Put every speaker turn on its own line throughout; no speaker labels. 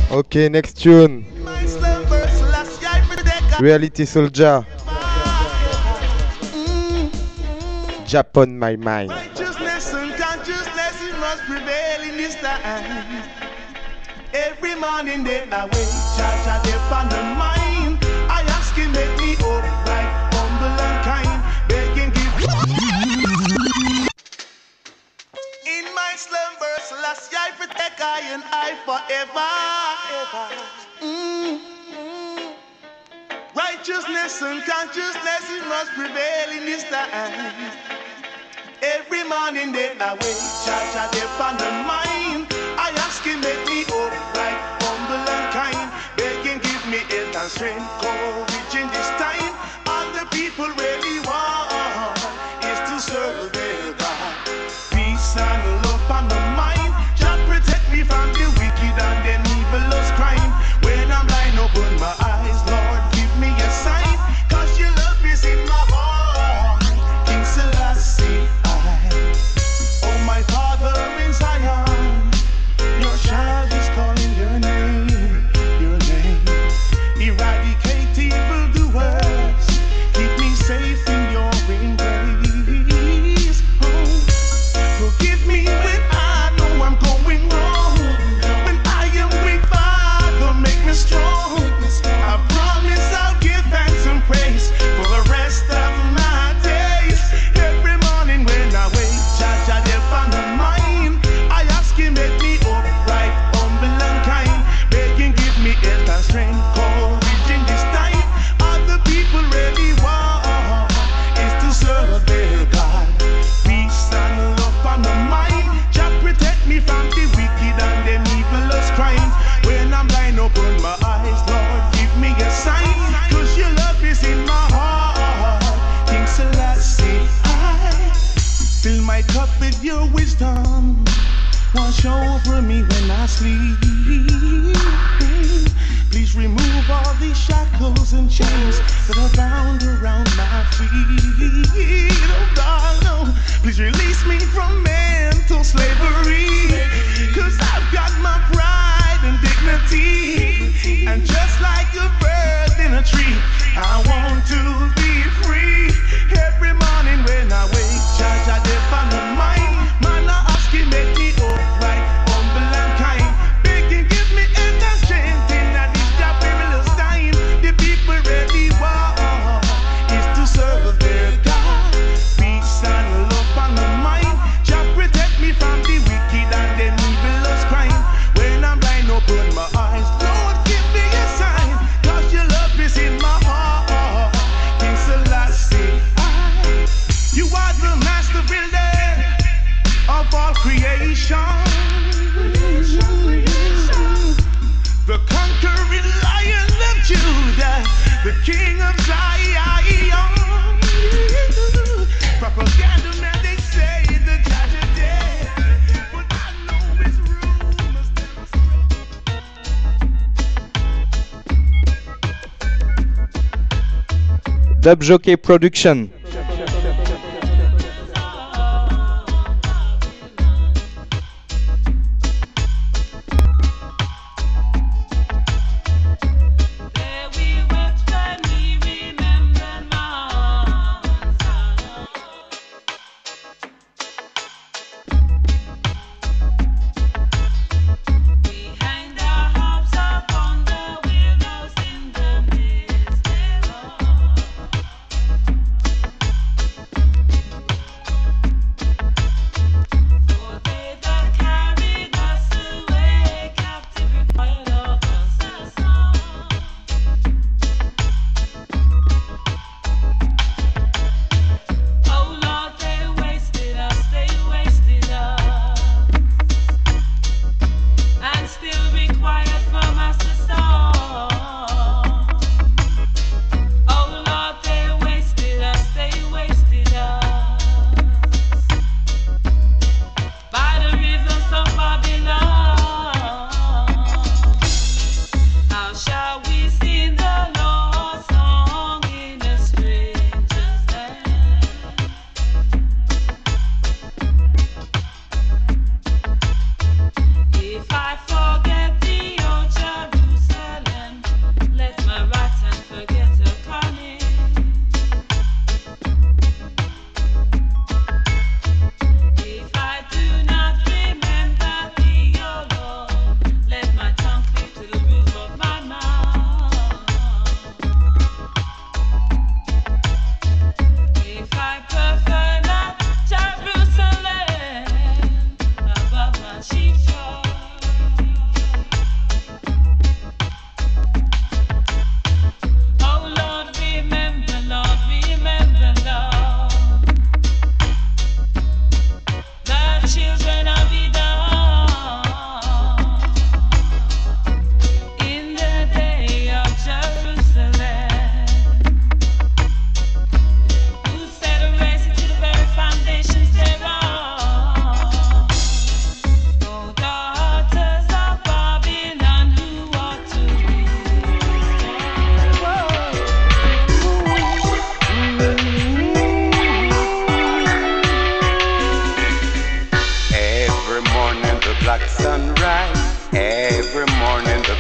Okay, next tune. Reality Soldier. Japan, my mind.
Righteousness and consciousness it must prevail in this time. Every morning then I wake, Jah upon the mind. I ask him make me upright, humble and kind, begging give. In my slumber, Selassie I protect I and I forever. Righteousness and consciousness it must prevail in this time. Every morning then I wake, Jah upon the mind. I ask him make me upright, humble and kind, begging give me health and strength, courage in this time. All the people really want is to serve their God. Peace and love on the mind. Jah protect me from the wicked and the evil's crime. When I'm blind, open my eyes, Lord, give me a sign, 'cause your love is in my heart. King Selassie, oh my Father in Zion, your child is calling your name, your name. Eradicate evildoers, keep me safe in your embrace. Oh, forgive me when I know I'm going wrong. When I am weak, Father, make me strong. I promise I'll give thanks and praise for the rest of my days. Every morning when I wake, Jah upon the mind. I ask him make me upright, humble and kind, begging give me health and strength, courage in this time. All the people really want is to serve their God. Peace and love on the mind. Jah protect me from the wicked and them evil's crime. When I'm blind, open my eyes, Lord, give me a sign, 'cause your love is in my heart. King Selassie, fill my cup with your wisdom. Wash over me when I sleep. Please remove all these shackles and chains that are bound around my feet. Oh God, no. Please release me from mental slavery, 'cause I've got my pride and dignity. And just like a bird in a tree, I want to be free. Every morning when I wake, Jah upon the mind. Man, I ask him make me upright, humble and kind, begging give me health and strength in this perilous time. The people really want is to serve their God. Peace and love on the mind. Jah protect me from the wicked and the evil's crime. When I'm blind, open my eyes, Lord, give me a sign, 'cause your love is in my heart. King Selassie, you are the master builder of all creation, the conquering lion of Judah, the king of Zion. Propaganda man, they say the judge is dead, but I know his rumors never spread.
Dub Jockey Production.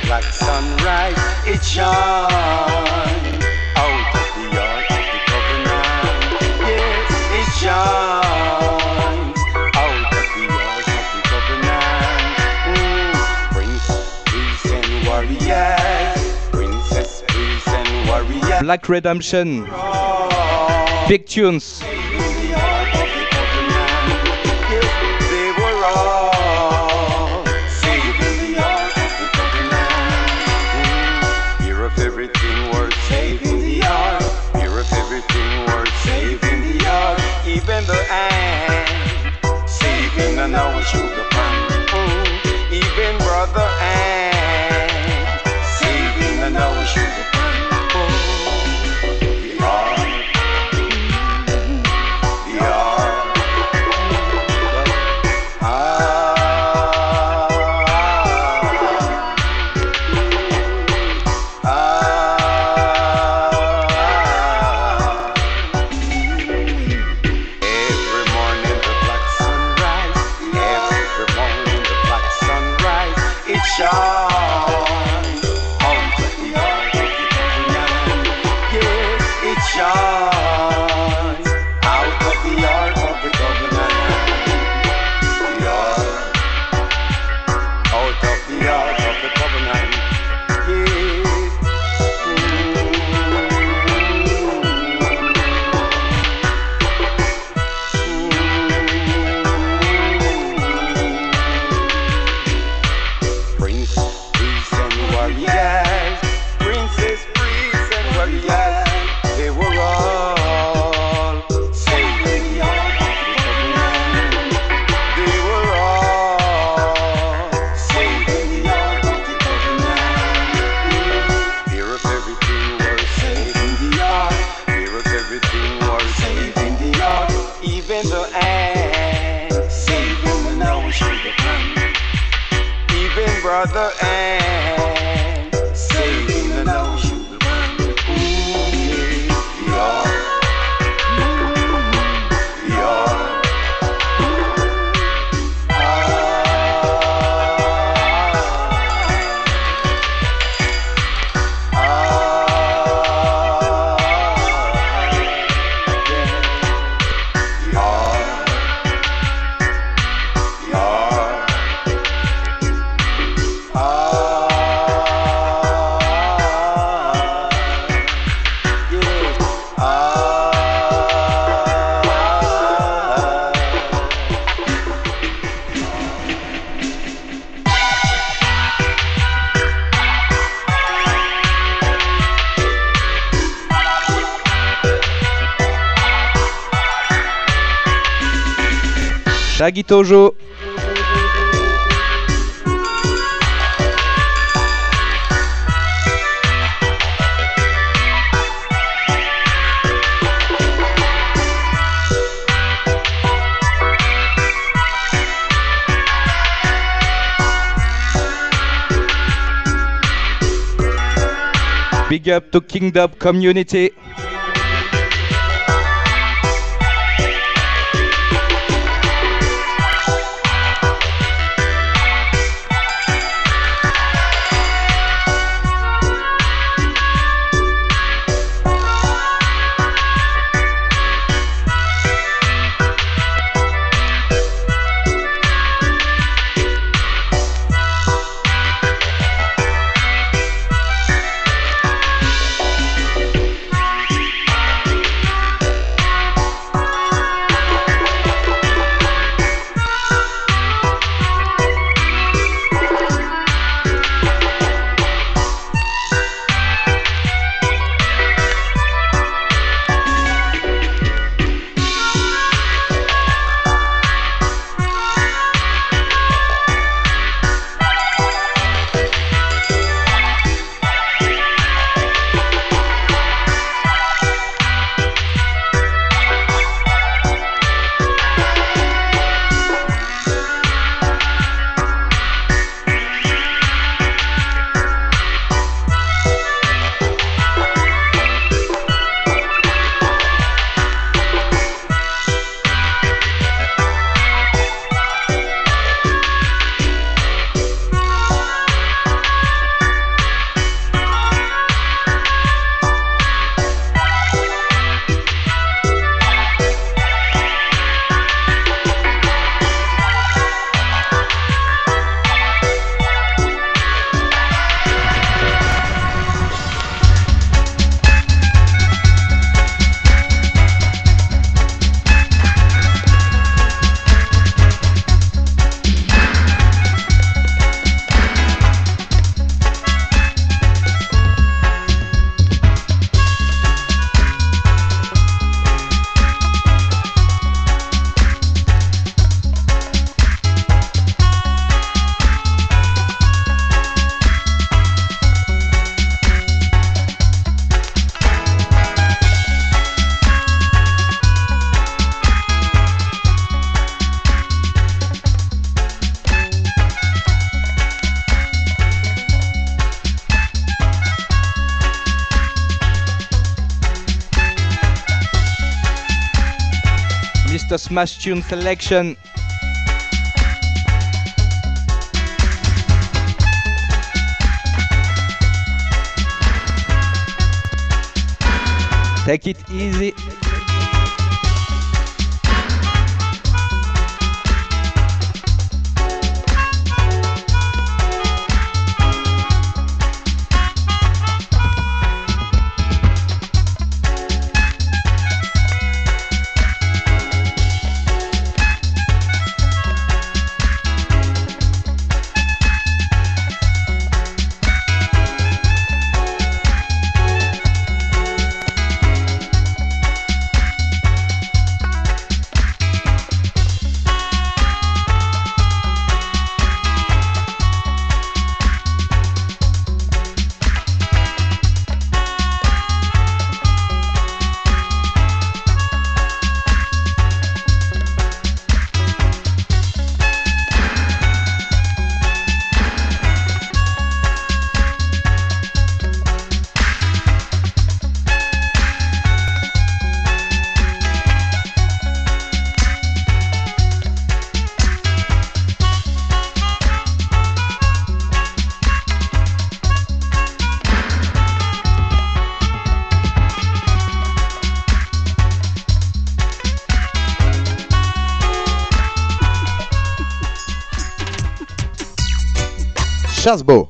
black sunrise, it shines out of the ark of the covenant. Yes, it shines out of the ark of the covenant. Prince, priest, and warriors. Princess, priest, and warriors.
Black Redemption. Big tunes.
Everything worth saving the ark. Hear of everything worth saving the ark. Even the ant saving an hour sugar pan. Even brother ant saving an hour sugar pan. The ark, the ark. Brother and saving the no sugar pan.
Shaggy Tojo. Big up to Kingdom Community. Mr. Smash Tune Selection. Take it easy.
Chasbo.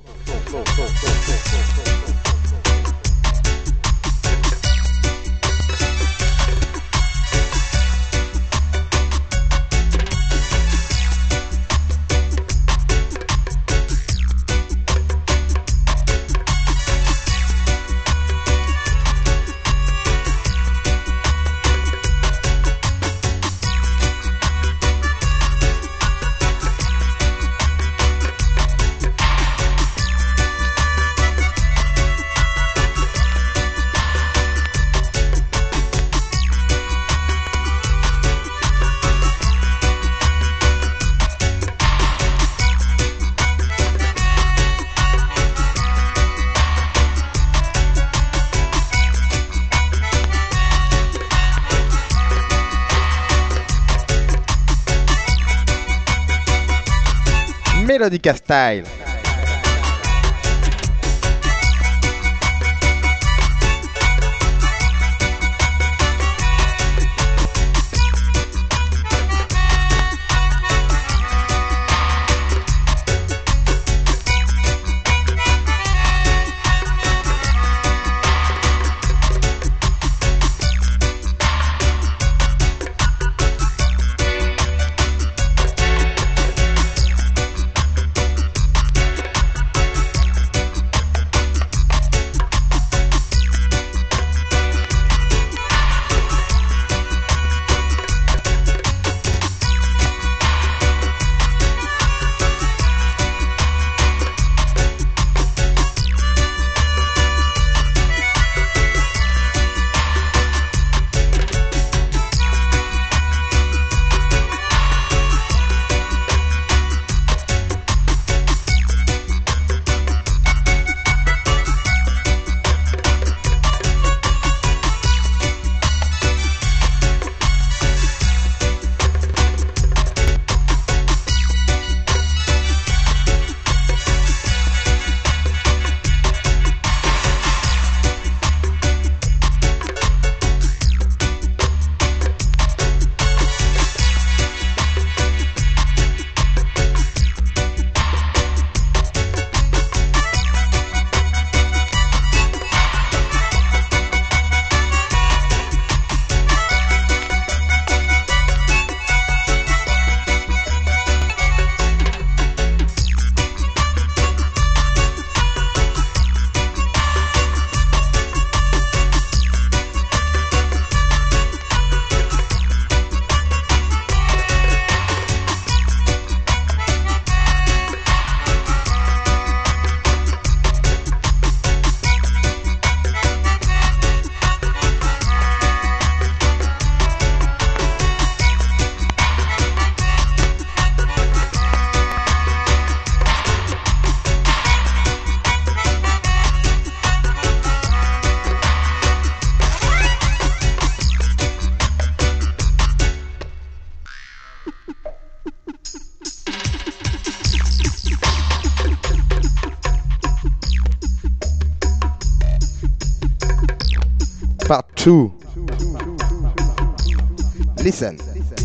Melodica Style. Part 2. Listen.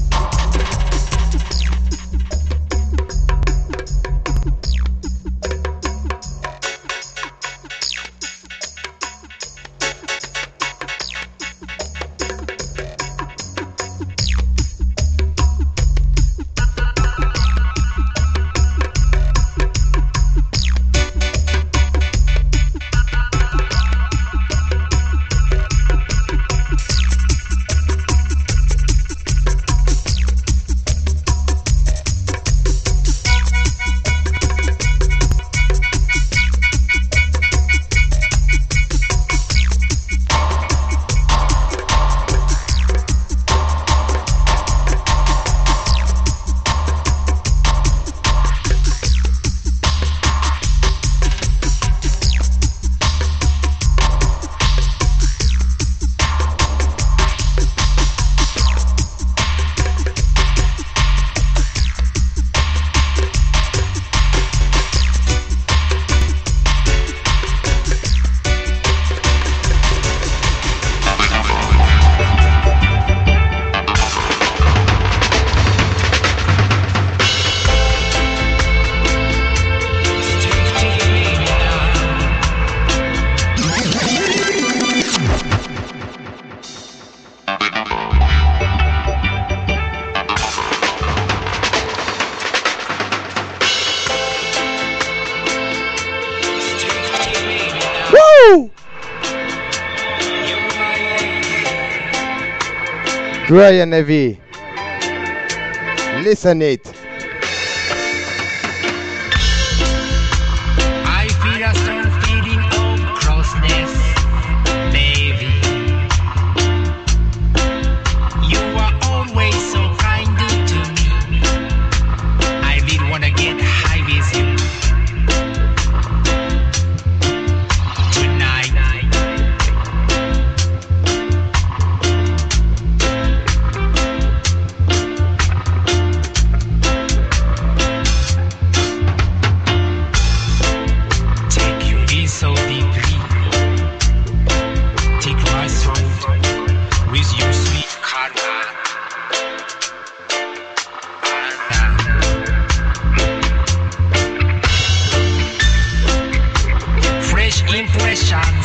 Brian Heavy. Listen it.
I feel a strong feeling of crossness, baby. You are always so kind to me. I really wanna get high with you tonight. So deeply, take my soul with your sweet karma. Fresh impressions,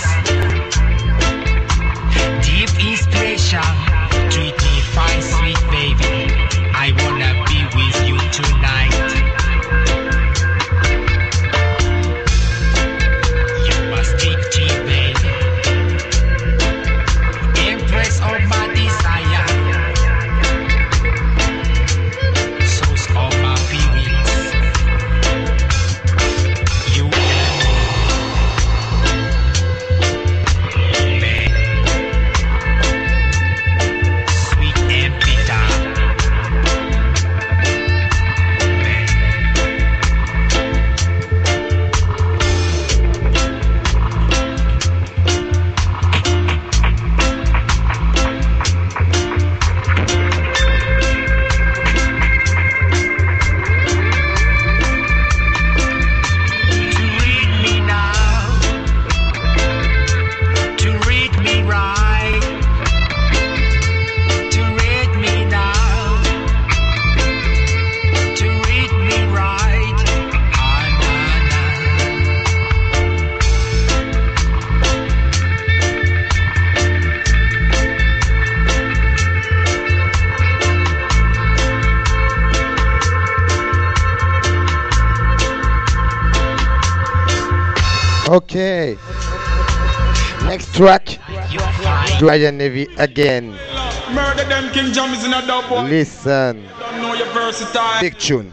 deep inspiration. Treat me fine, sweet baby. I wanna be with you tonight. Empress of my desire, source of my feelings. You and me, sweet and bitter.
Okay. Next track. Brian Heavy again.
Murder them, King Jam is in a dub boy.
Listen.
Don't know you're versatile.
Big tune.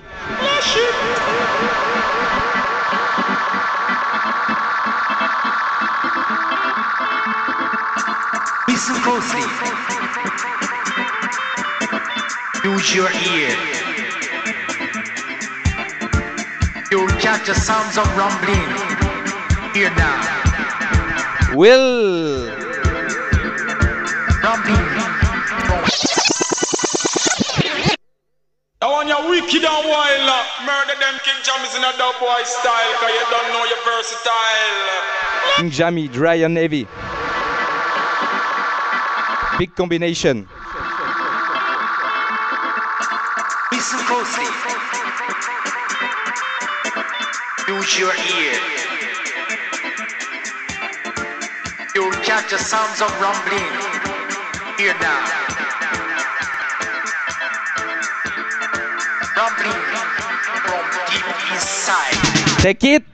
Listen closely. Use your ear. You'll catch the sounds of rumbling. Hear now.
Will.
Rumbling.
I want you wicked and wild. Murder them, King Jam is in a dub boy style. Cause you don't know you're versatile.
King Jammy, Dry and Heavy. Big combination.
Listen closely. Use your ear. You'll catch the sounds of rumbling. Hear now. Rumbling from deep inside.
Take it.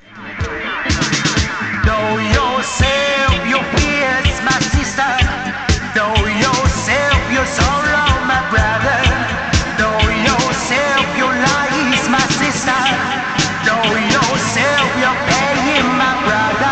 Know yourself, your fears, my sister. Know yourself, your sorrow, my brother. Know yourself, your lies, my sister. Know yourself, your pain, my brother.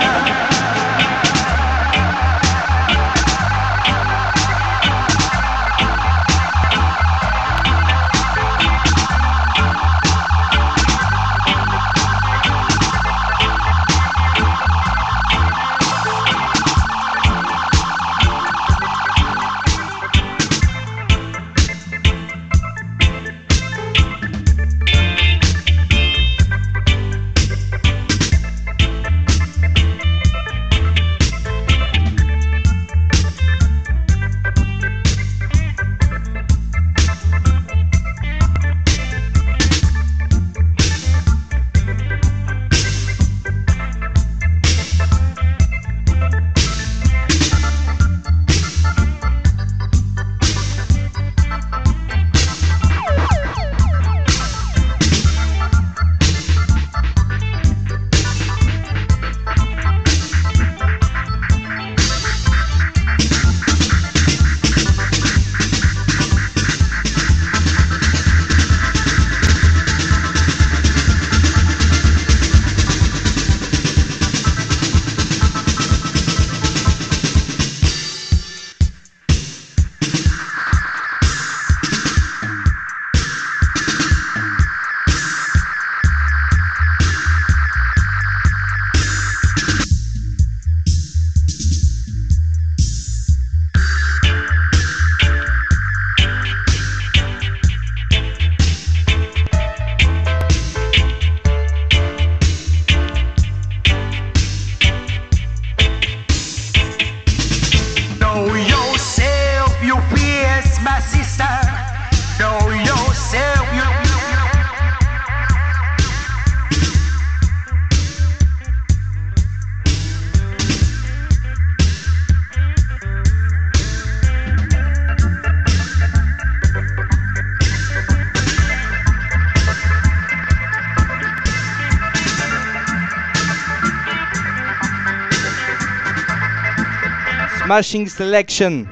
Smashing selection.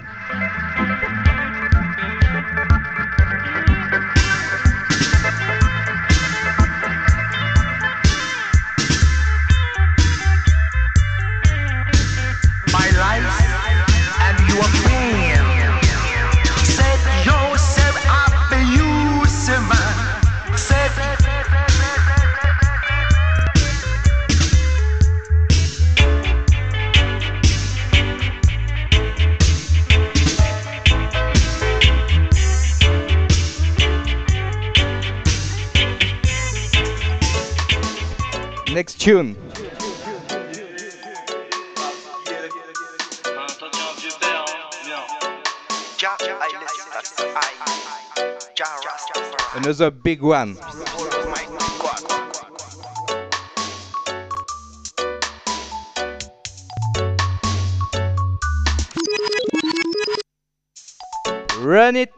My life and your pain. Set yourself up, you man. Set
Next tune. Another big one. Run it.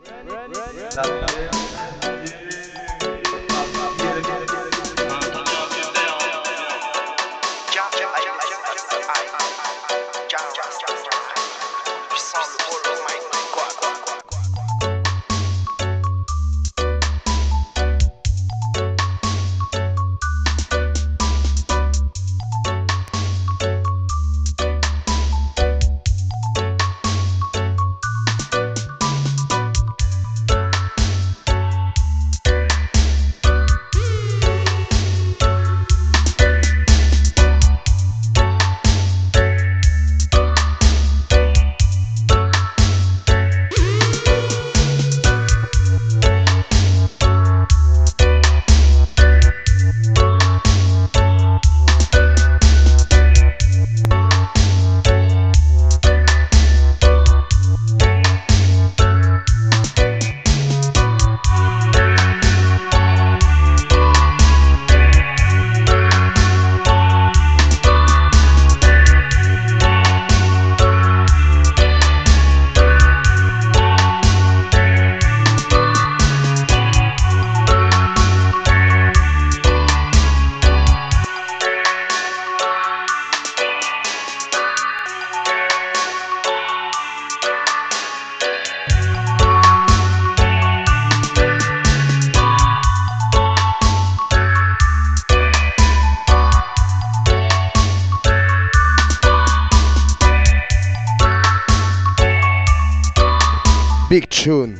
Big tune.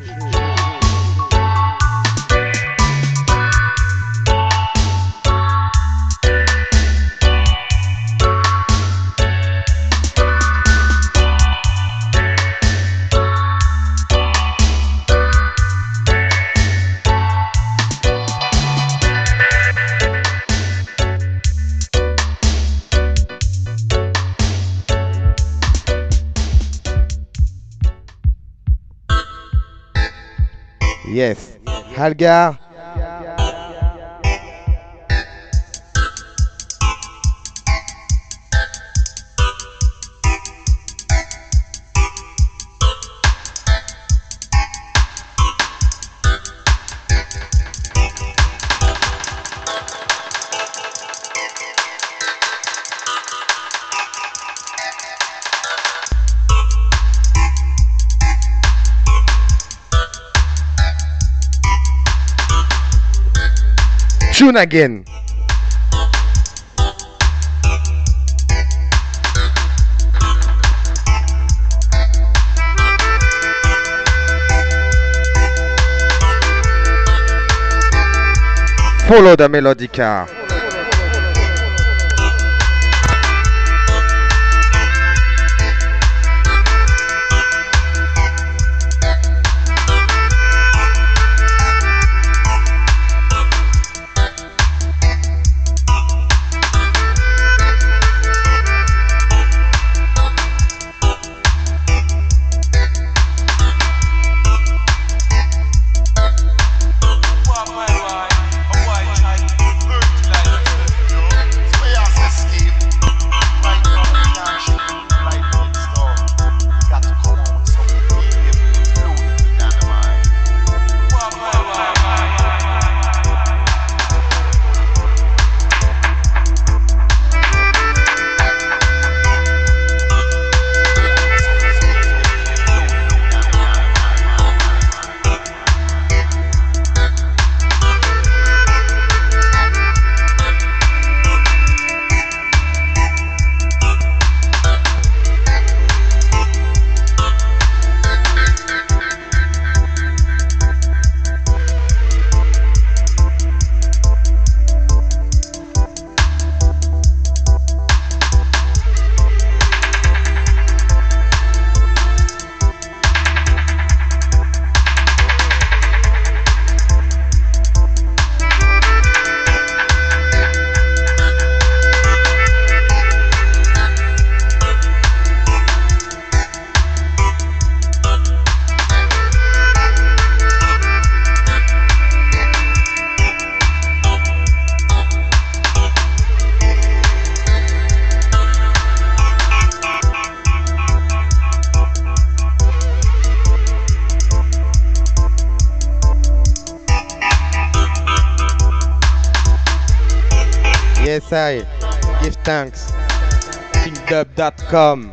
Yes. Halgar. Tune again. Follow the melodica. Yes, I give thanks. KingDub.com.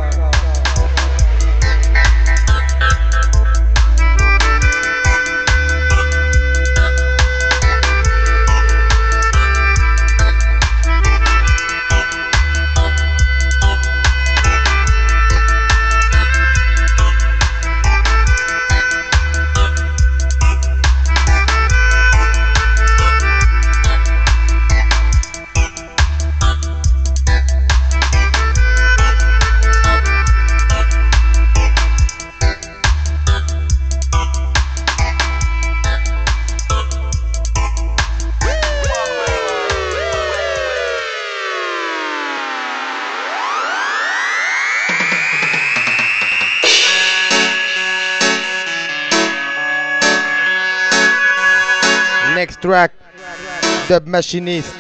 Next track, Dub Machinist.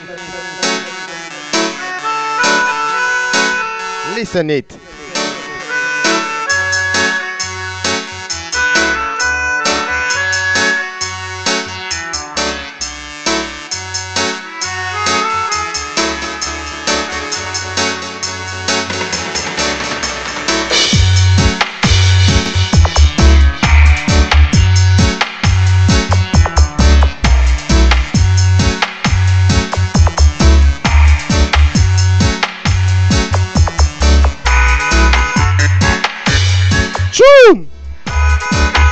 Listen it. Tune!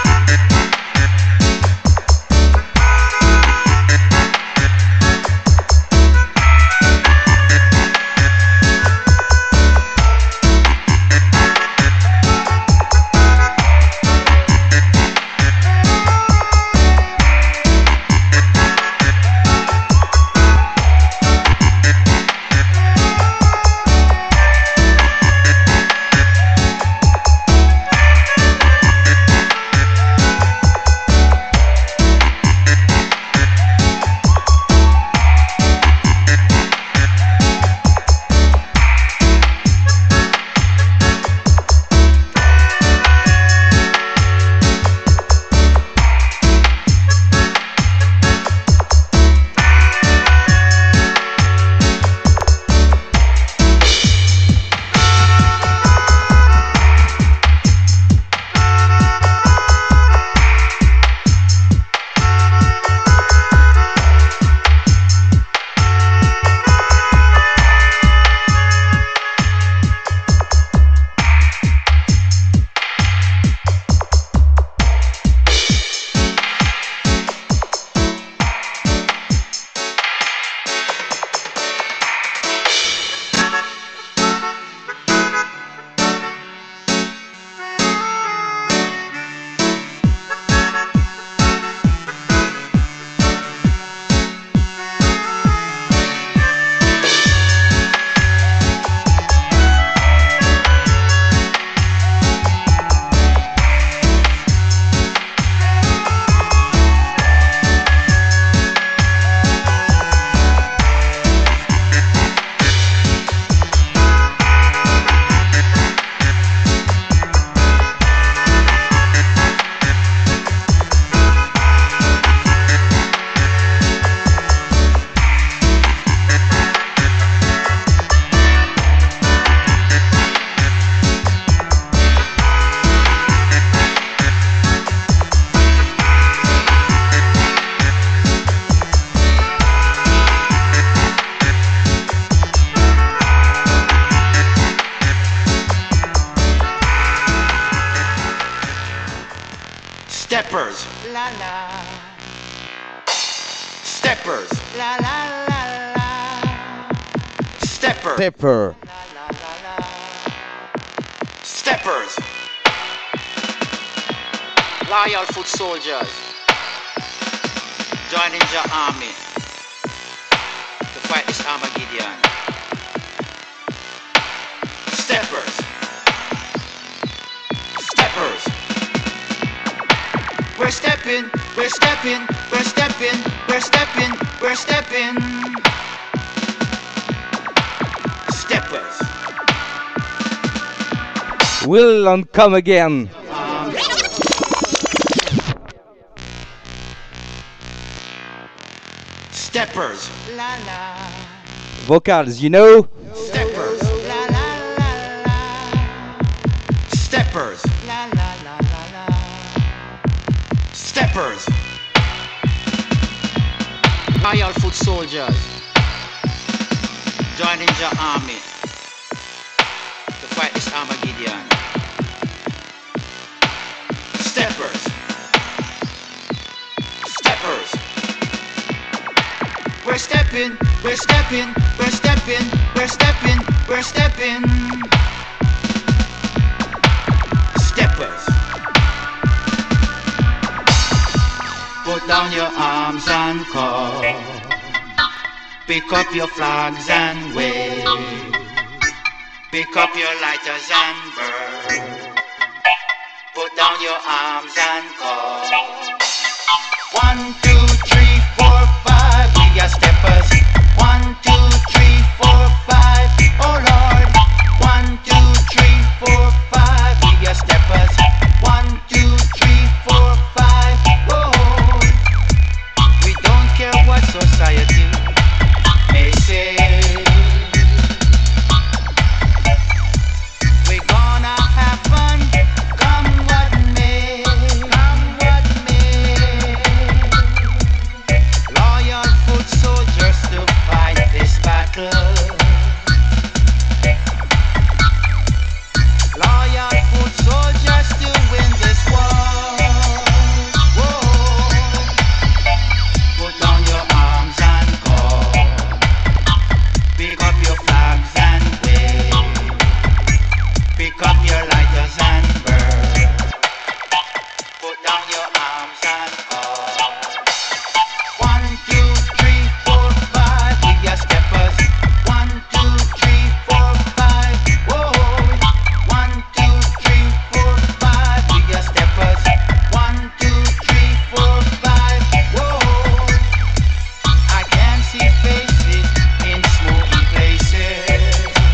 Steppers. La la. Steppers. La la la la. Stepper.
Stepper.
La la la. Steppers. Loyal foot soldiers. Joining your army to fight this Armageddon. Steppers. Steppers. We're stepping, we're stepping, we're stepping, we're stepping, we're stepping. Steppers.
Will and come again.
Steppers. La la.
Vocals, you know?
Steppers. La la la la. Steppers. La la la la la. Steppers. Loyal foot soldiers. Joining your army to fight this Armageddon. Steppers. Steppers. We're stepping, we're stepping, we're stepping, we're stepping, we're stepping. Steppers. Put down your arms and call. Pick up your flags and wave. Pick up your lighters and burn. Put down your arms and call. 1, 2, 3, 4, 5. We are steppers. 1, 2, 3, 4, 5. Oh Lord. 1, 2, 3, 4, 5. We are steppers. 1, 2, 3, 4, 5. Whoa. We don't care what society may say. We're gonna have fun, come what may, come what may. Loyal foot soldiers to fight this battle. Loyal foot soldiers to win this war. Whoa. Put down your arms and call. Pick up your flags and wave. Pick up your lighters and burn. Put down your arms and call. 1, 2, 3, 4, 5. We are steppers. 1, 2, 3, 4, 5. Whoa. 1, 2, 3, 4, 5. We are steppers. 1, 2, 3, 4, 5. Whoa. I can see faces in smoky places,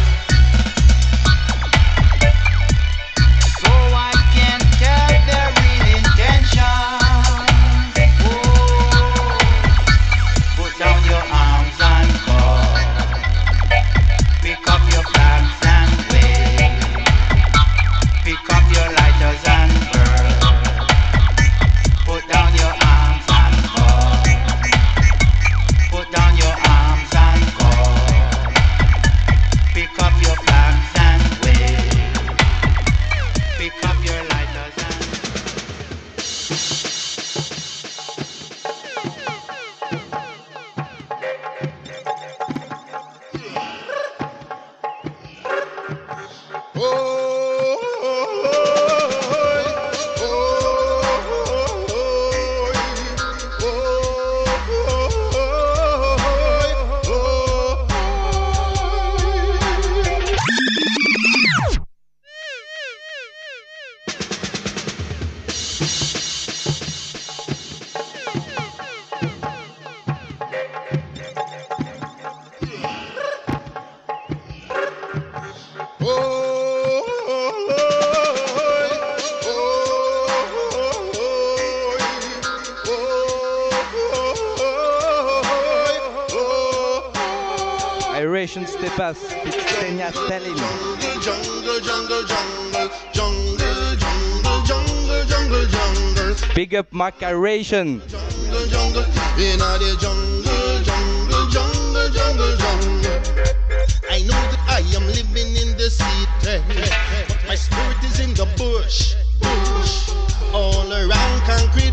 so I can tell their real intentions. Whoa. Put down your arms and call. Pick up your flags and wave. Pick up your lighters and burn. Put down your arms and call. Put down your arms and call. Pick up your flags and wave. Pick up your lighters and
Iration Stepas, Pixenia Stalin.
Jungle, jungle, jungle, jungle, jungle, jungle, jungle, jungle.
Big up Mac Iration.
Jungle, jungle, in the jungle, jungle, jungle, jungle, jungle. I know that I am living in the city, but my spirit is in the bush, bush. All around concrete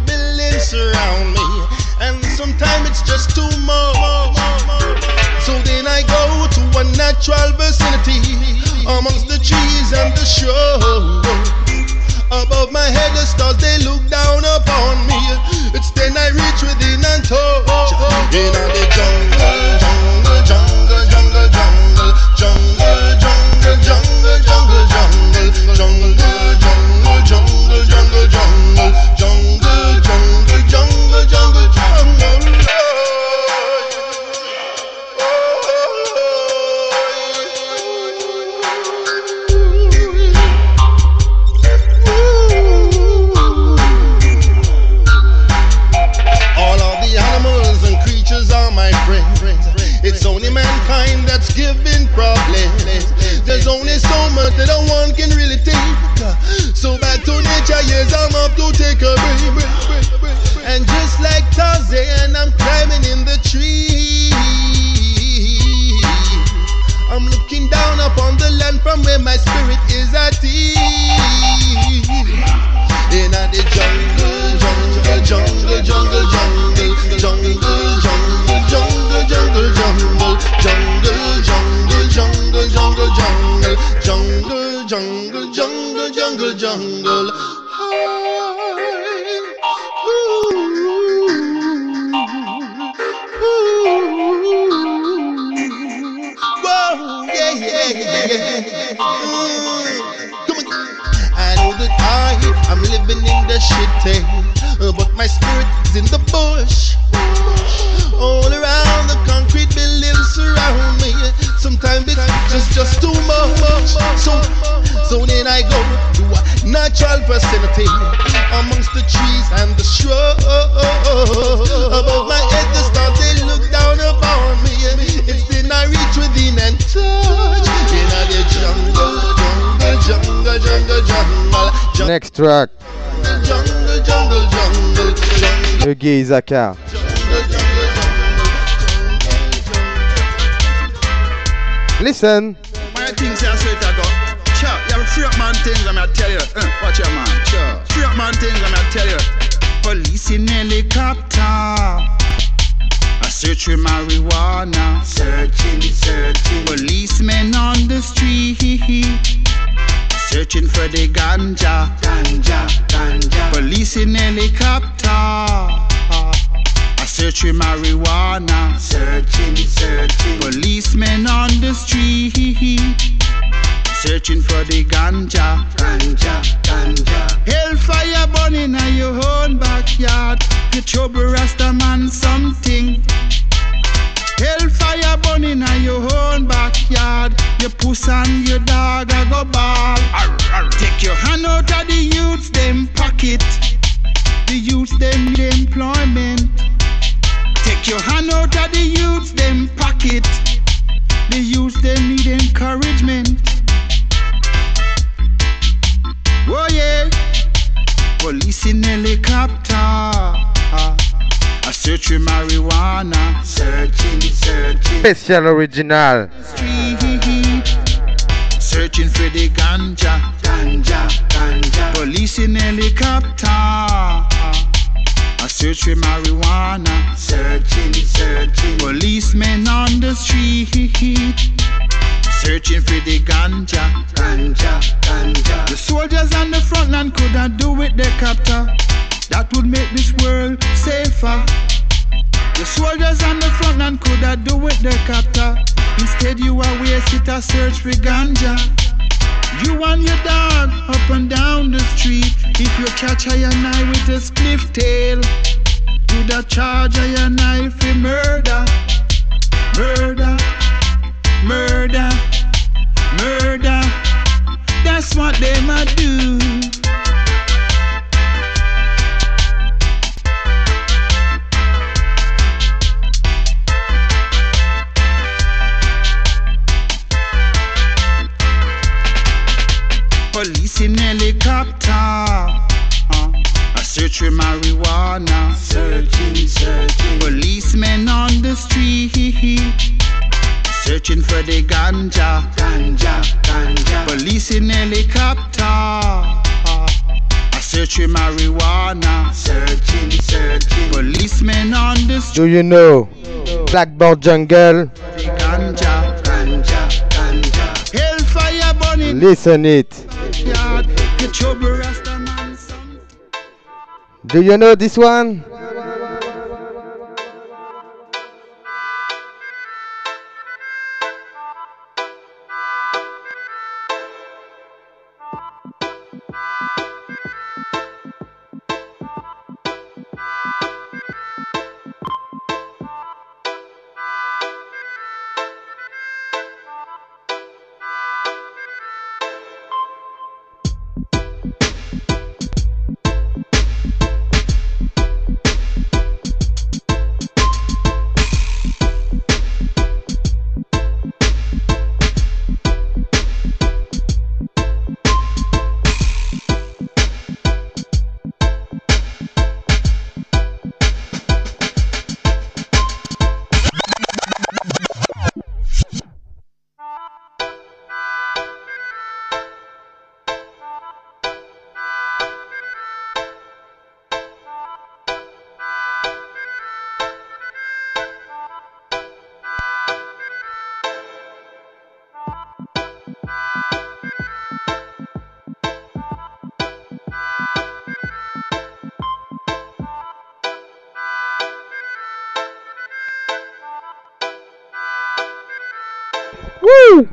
just too much. So then I go to a natural vicinity amongst the trees and the shrubs. Above my head the stars they look down upon me. It's then I reach within and touch. In the jungle, jungle, jungle, jungle, jungle, jungle, jungle, jungle, jungle, jungle, jungle, jungle, jungle, jungle, jungle, jungle, jungle, jungle, jungle. It's only mankind that's giving problems. There's only so much that a one can really take. So back to nature, yes, I'm up to take a break. And just like Tarzan, I'm climbing in the tree. I'm looking down upon the land from where my spirit is at ease. In the jungle, jungle, jungle, jungle, jungle, jungle, jungle, jungle, jungle, jungle, jungle, jungle, jungle, jungle, jungle, jungle, jungle, jungle, jungle. Whoa, yeah, yeah, yeah. Come on. I know that I'm living in the shit, but my spirit is in the bush. All around the concrete buildings surround me. Sometimes it's just too much. So then I go to a natural vicinity amongst the trees and the shrubs. Above my head the stars they look down upon me. It's then I reach within and touch. In the jungle, jungle, jungle, jungle, jungle.
Next track.
Jungle, jungle, jungle, jungle.
Le gay Isaka. Listen.
My things I swear to God. Sure, you have free up man things I'm gonna tell you. Watch your man. Sure. Free up man things I'm gonna tell you. Police in helicopter. I search for marijuana. Searching. Policemen on the street. Searching for the ganja. Police in helicopter. I search for marijuana. Searching. Policemen on the street. Searching for the ganja. Hellfire burning in your own backyard. You trouble Rasta man something. Hellfire burning in your own backyard. You puss and your dog a go ball. Take your hand out of the youths them pocket. The youths them need employment. Take your hand out of the youths them pocket. The youths them need encouragement. Oh yeah. Police in helicopter. I search for marijuana. Searching.
Special original.
Searching for the ganja. Police in helicopter. I search for marijuana. Searching. Policemen on the street. Searching for the ganja. The soldiers on the front line could not do with the copter. That would make this world safer. The soldiers on the front line could not do with the copter. Instead you are wasted to search for ganja. You and your dog up and down the street. If you catch a knife with a spliff tail, you da charge a knife for murder. That's what they might do. Police in helicopter. I search for marijuana. Searching. Policemen on the street. Searching for the ganja. Police in helicopter. I searching marijuana. Searching, searching. Policemen on the street.
Do you know Blackboard Jungle?
Ganja, ganja, ganja. Hellfire burning.
Listen it.
Yard. Get trouble, Rasta man.
Do you know this one? Woo!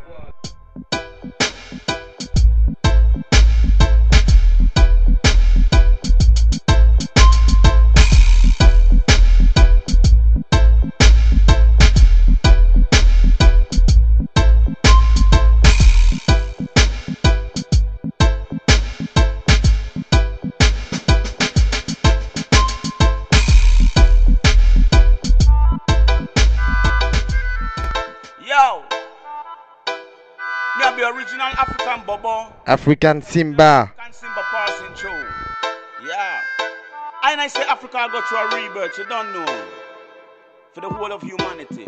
African Simba.
African Simba passing through. Yeah. And I say Africa go through a rebirth, you don't know. For the whole of humanity.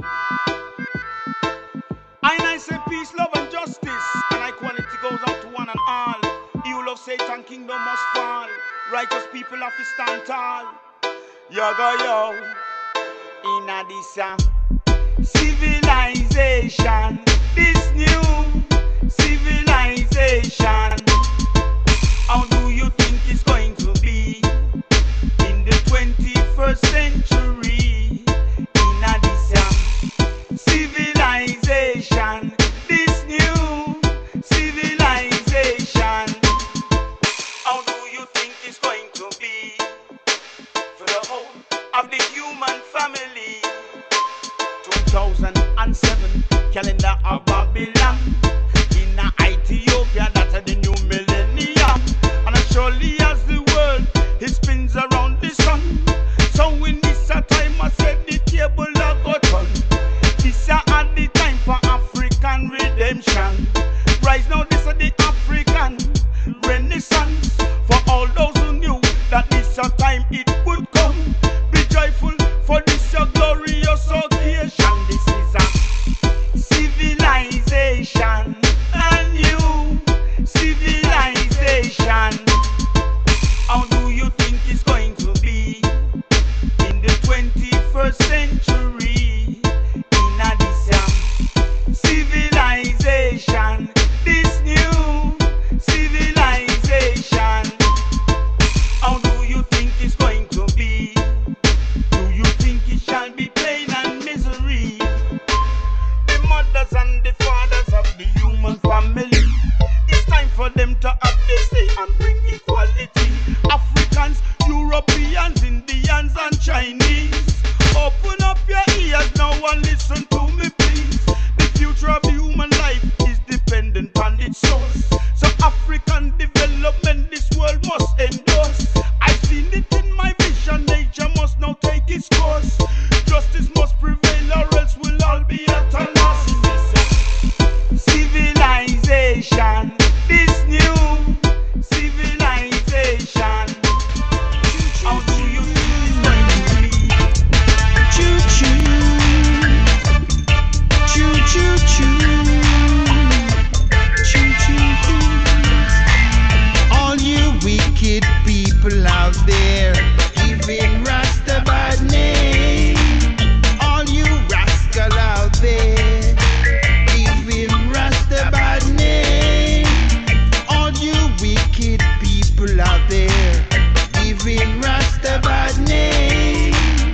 And I say peace, love and justice. And equality goes out to one and all. You love Satan, kingdom must fall. Righteous people have to stand tall. Yaga yo. In a this civilization. This new civilization. How do you think it's going to be in the 21st century? In a this civilization, this new civilization. How do you think it's going to be for the whole of the human family? 2007 calendar of Babylon. Ethiopia, that's the new millennium. And as surely as the world, it spins around the sun. So in this time, I said the table I got turn. This at the time for African redemption. Rise now, this is the African renaissance. For all those who knew that this time it would come. Be joyful for this glorious occasion. This is a civilization. Civilization. How do you think it's going to be in the 21st century? In a this civilization, this new civilization. How do you think it's going to be? Do you think it shall be pain and misery? The mothers and the fathers of the human family. Time for them to have their say and bring equality. Africans, Europeans, Indians and Chinese. Open up your ears now and listen to me please. The future of human life is dependent on its source. So African development this world must endorse. I've seen it in my vision, nature must now take its course. Justice must prevail or else we'll all be at a loss. Civilization. This new civilization. How do you think it's going to be? Choo-choo.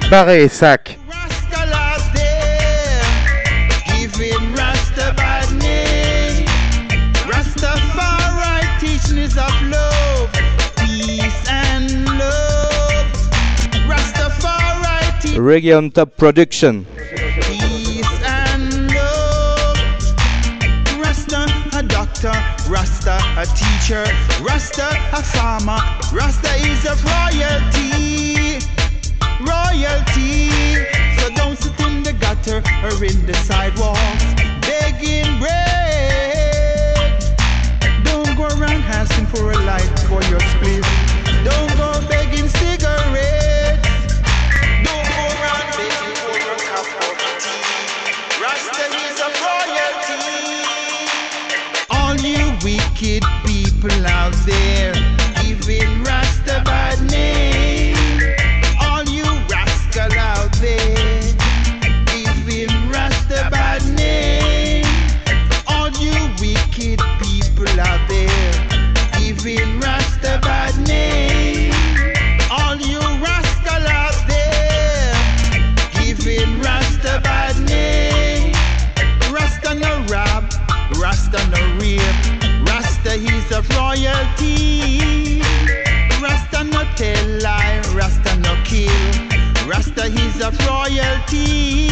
Barré, sac.
Rasta last there, giving Rasta bad name. Rastafari teachings of love, peace and love. Rastafari teachings
Reggae on Top production.
peace and love. Rasta a doctor, Rasta a teacher, Rasta a farmer, Rasta is a royalty, royalty. So don't sit in the gutter or in the sidewalks begging bread. Don't go around asking for a light for your split. Don't go begging cigarettes. Don't go around begging for a cup of tea. Rasta is a royalty. All you wicked people out there giving Rasta bad name. All you rascal out there giving Rasta bad name. All you wicked people out there giving Rasta bad name. All you rascal out there giving Rasta bad name. Rasta no rob, Rasta no rape, Rasta he's a royalty. Rasta no tell lie, Rasta no kill, Rasta he's a royalty.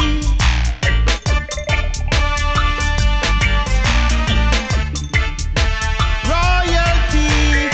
Royalty,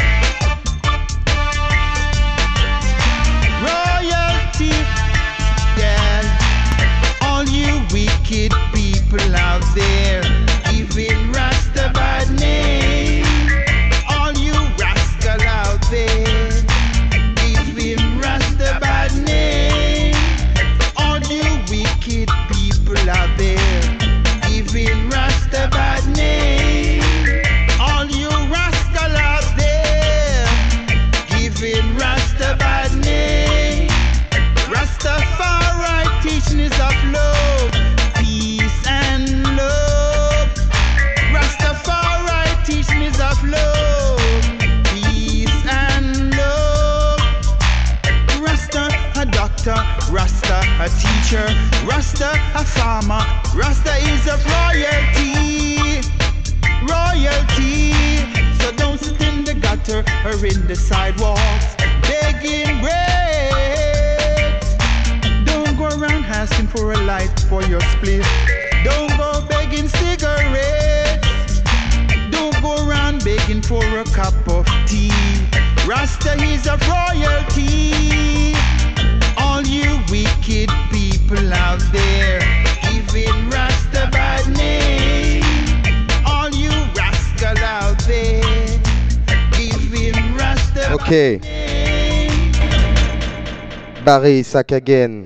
royalty, yeah. All you wicked people out there giving Rasta bad name. All you rascal out there giving Rasta bad name. All you wicked people out there giving Rasta bad name. All you rascal out there giving Rasta bad name. Rastafari teachings of love, peace and love. Rastafari teachings of love, peace and love. Rasta a doctor, Rasta a teacher, Rasta a farmer, Rasta is a royalty, royalty. So don't sit in the gutter or in the sidewalks begging bread. Don't go around asking for a light for your split. Don't go begging cigarettes. Don't go around begging for a cup of tea. Rasta is a royalty. All you wicked people out there giving Rasta bad name. All you rascal out there giving Rasta
Okay.
bad name.
Barré, sac again.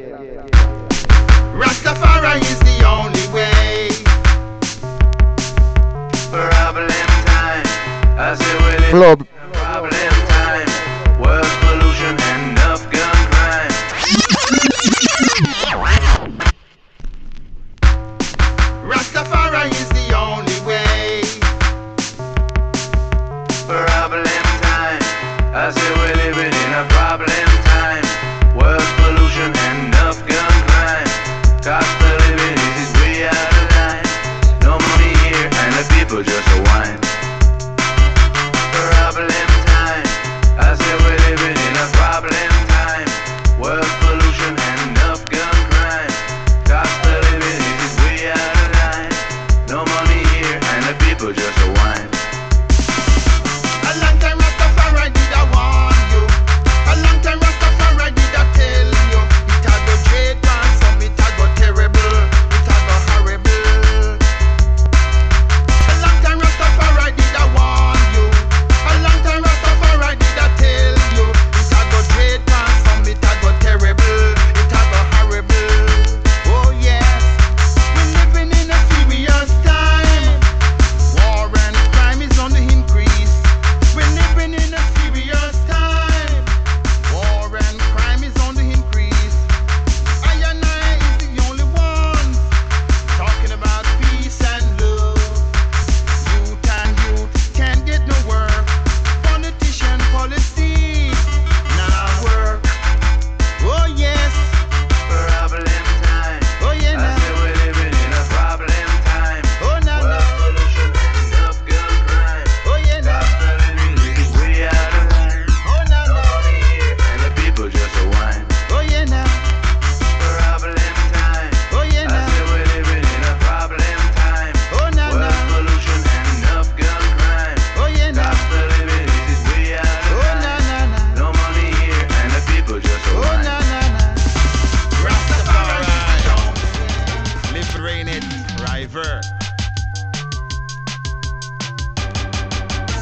Rastafari is the only way.
Problem time. I say we live
Flob.
in problem time. World pollution and enough gun crime.
Rastafari is the only way.
Problem time. I say we living in a problem time. World pollution and enough gun crime. Cost of living is way out of line. No money here and the people just a whine. Problem time. I say we living in a problem time. World pollution and enough gun crime. Cost of living is way out of line. No money here and the people just a whine.
A long time Rastafari did I warn you. A long time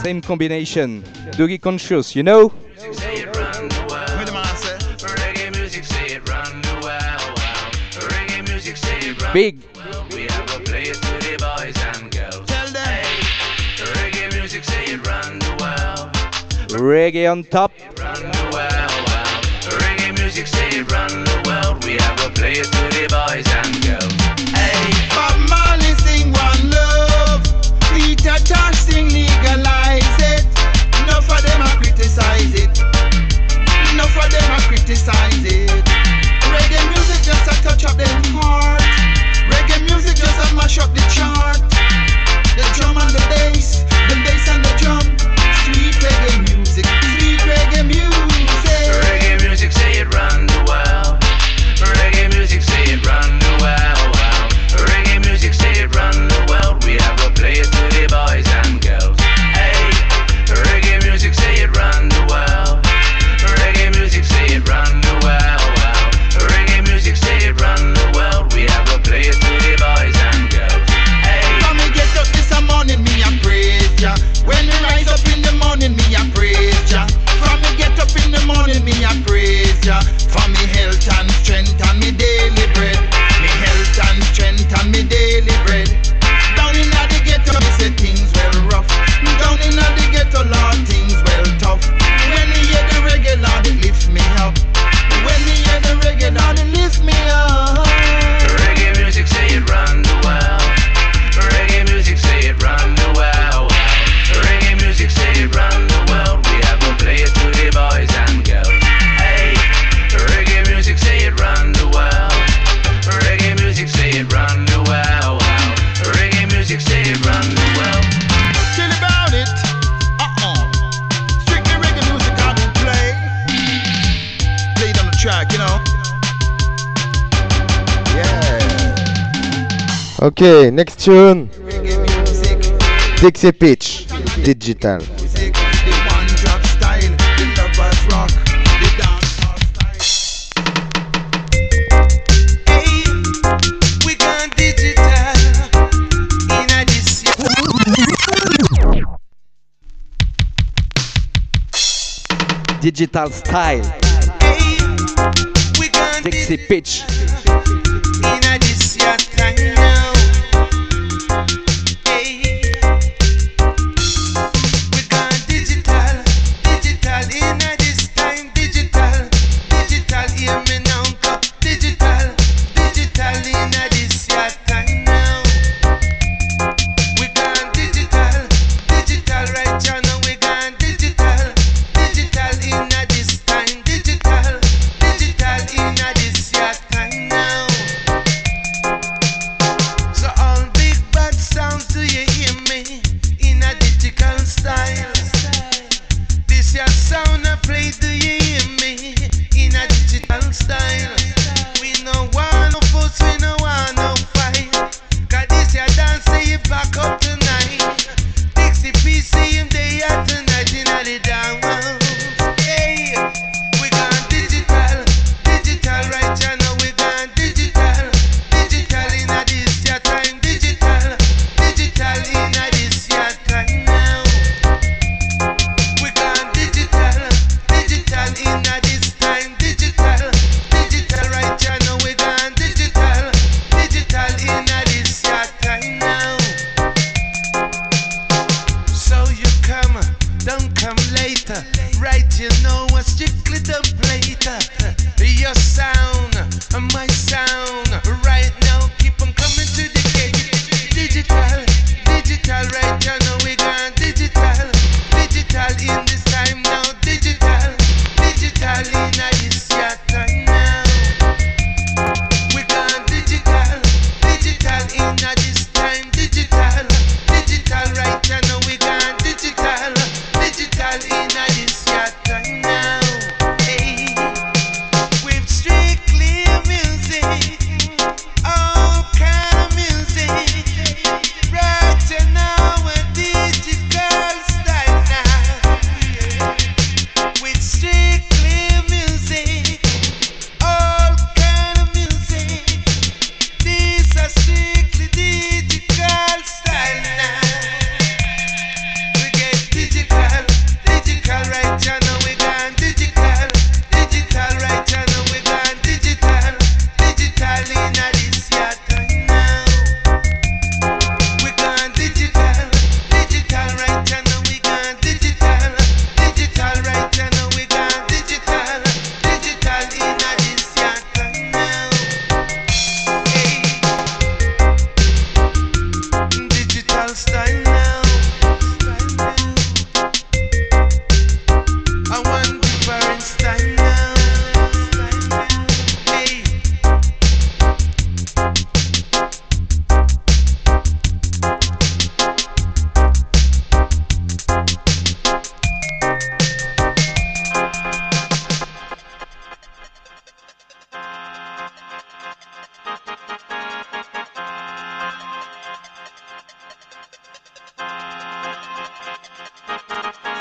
Same combination. Doogie Conscious, you know?
Say it run the world.
What the man say?
Reggae music say it run the world. Reggae music say it run
Big.
the world. We have a place to the boys and girls.
Tell them.
Hey, reggae music say it run the world.
Reggae on top.
Run the world. Reggae music say it run the world. We have a place to the boys and girls. Hey,
Bob Marley sing one love. Peter Tosh sing legalize it. Enough of them a criticize it. Enough of them a criticize it. Reggae music just a touch up them heart. Reggae music just a mash up the chart. The drum and the bass and the drum. Sweet reggae music, sweet reggae music.
reggae music say it run the world. Reggae music say it run the world. Reggae music say it run the world. We have a place to the boys and girls. Hey, reggae music say it run the world. Reggae music say it run the world. Reggae music say it run the world. We have a place to the boys and girls. Hey,
When me get up this morning, me a praise ya. When me rise up in the morning, me a praise ya. From me get up in the morning, me a praise ya. For me health and strength and me daily bread. Me health and strength and me daily bread. Down in the ghetto, me say things well rough. Down in the ghetto, Lord, things well tough. When me hear the reggae, Lord, it lifts me up. When me hear the reggae, Lord, it lifts me up.
reggae music say it run the world. Reggae music say it run the world. Reggae music say it run the world. We have a place to the boys and girls. Hey, reggae music say it run the world. Reggae music say it run the world. Reggae music say it run the world.
Chill about it. Strictly reggae music I do play. Played on the track, you know. Yeah.
Okay, next tune.
Reggae music.
Dixie Pitch. Digital.
Music. The one drop style. The lovers rock. The dancehall style.
Hey, we gone digital in a this
Digital style.
Hey, we gone
Dixie Pitch.
in a this year time now. Hey, we gone digital in a this time. Digital, hear me now, go digital in a this year time now. We gone digital right now. We gone digital in a this time. Digital in a this year time now. So all big bad sounds, do you hear me? In a digital style. This your sound I play, do you hear me? In a digital style. We no want no fuss, we no want no fight. Cause this your dance, say it back up tonight. Dixie PC him day out tonight in a the dance. Hey, we gone digital right now. We gone digital in a this your time. Digital in a this your time now. We gone digital in a this time. Digital right now. We gone digital in a this your time now. So you come, don't come later. Right, you know what's strictly dub later. Your sound, my sound. Right now, keep on coming to the gate. Digital right now. We gone digital in this time now. Digital in a this your time now. We gone digital in a this time. Digital right now. We gone digital in a this your time now. Hey, with strictly music, all kind of music. Right now, a DJ.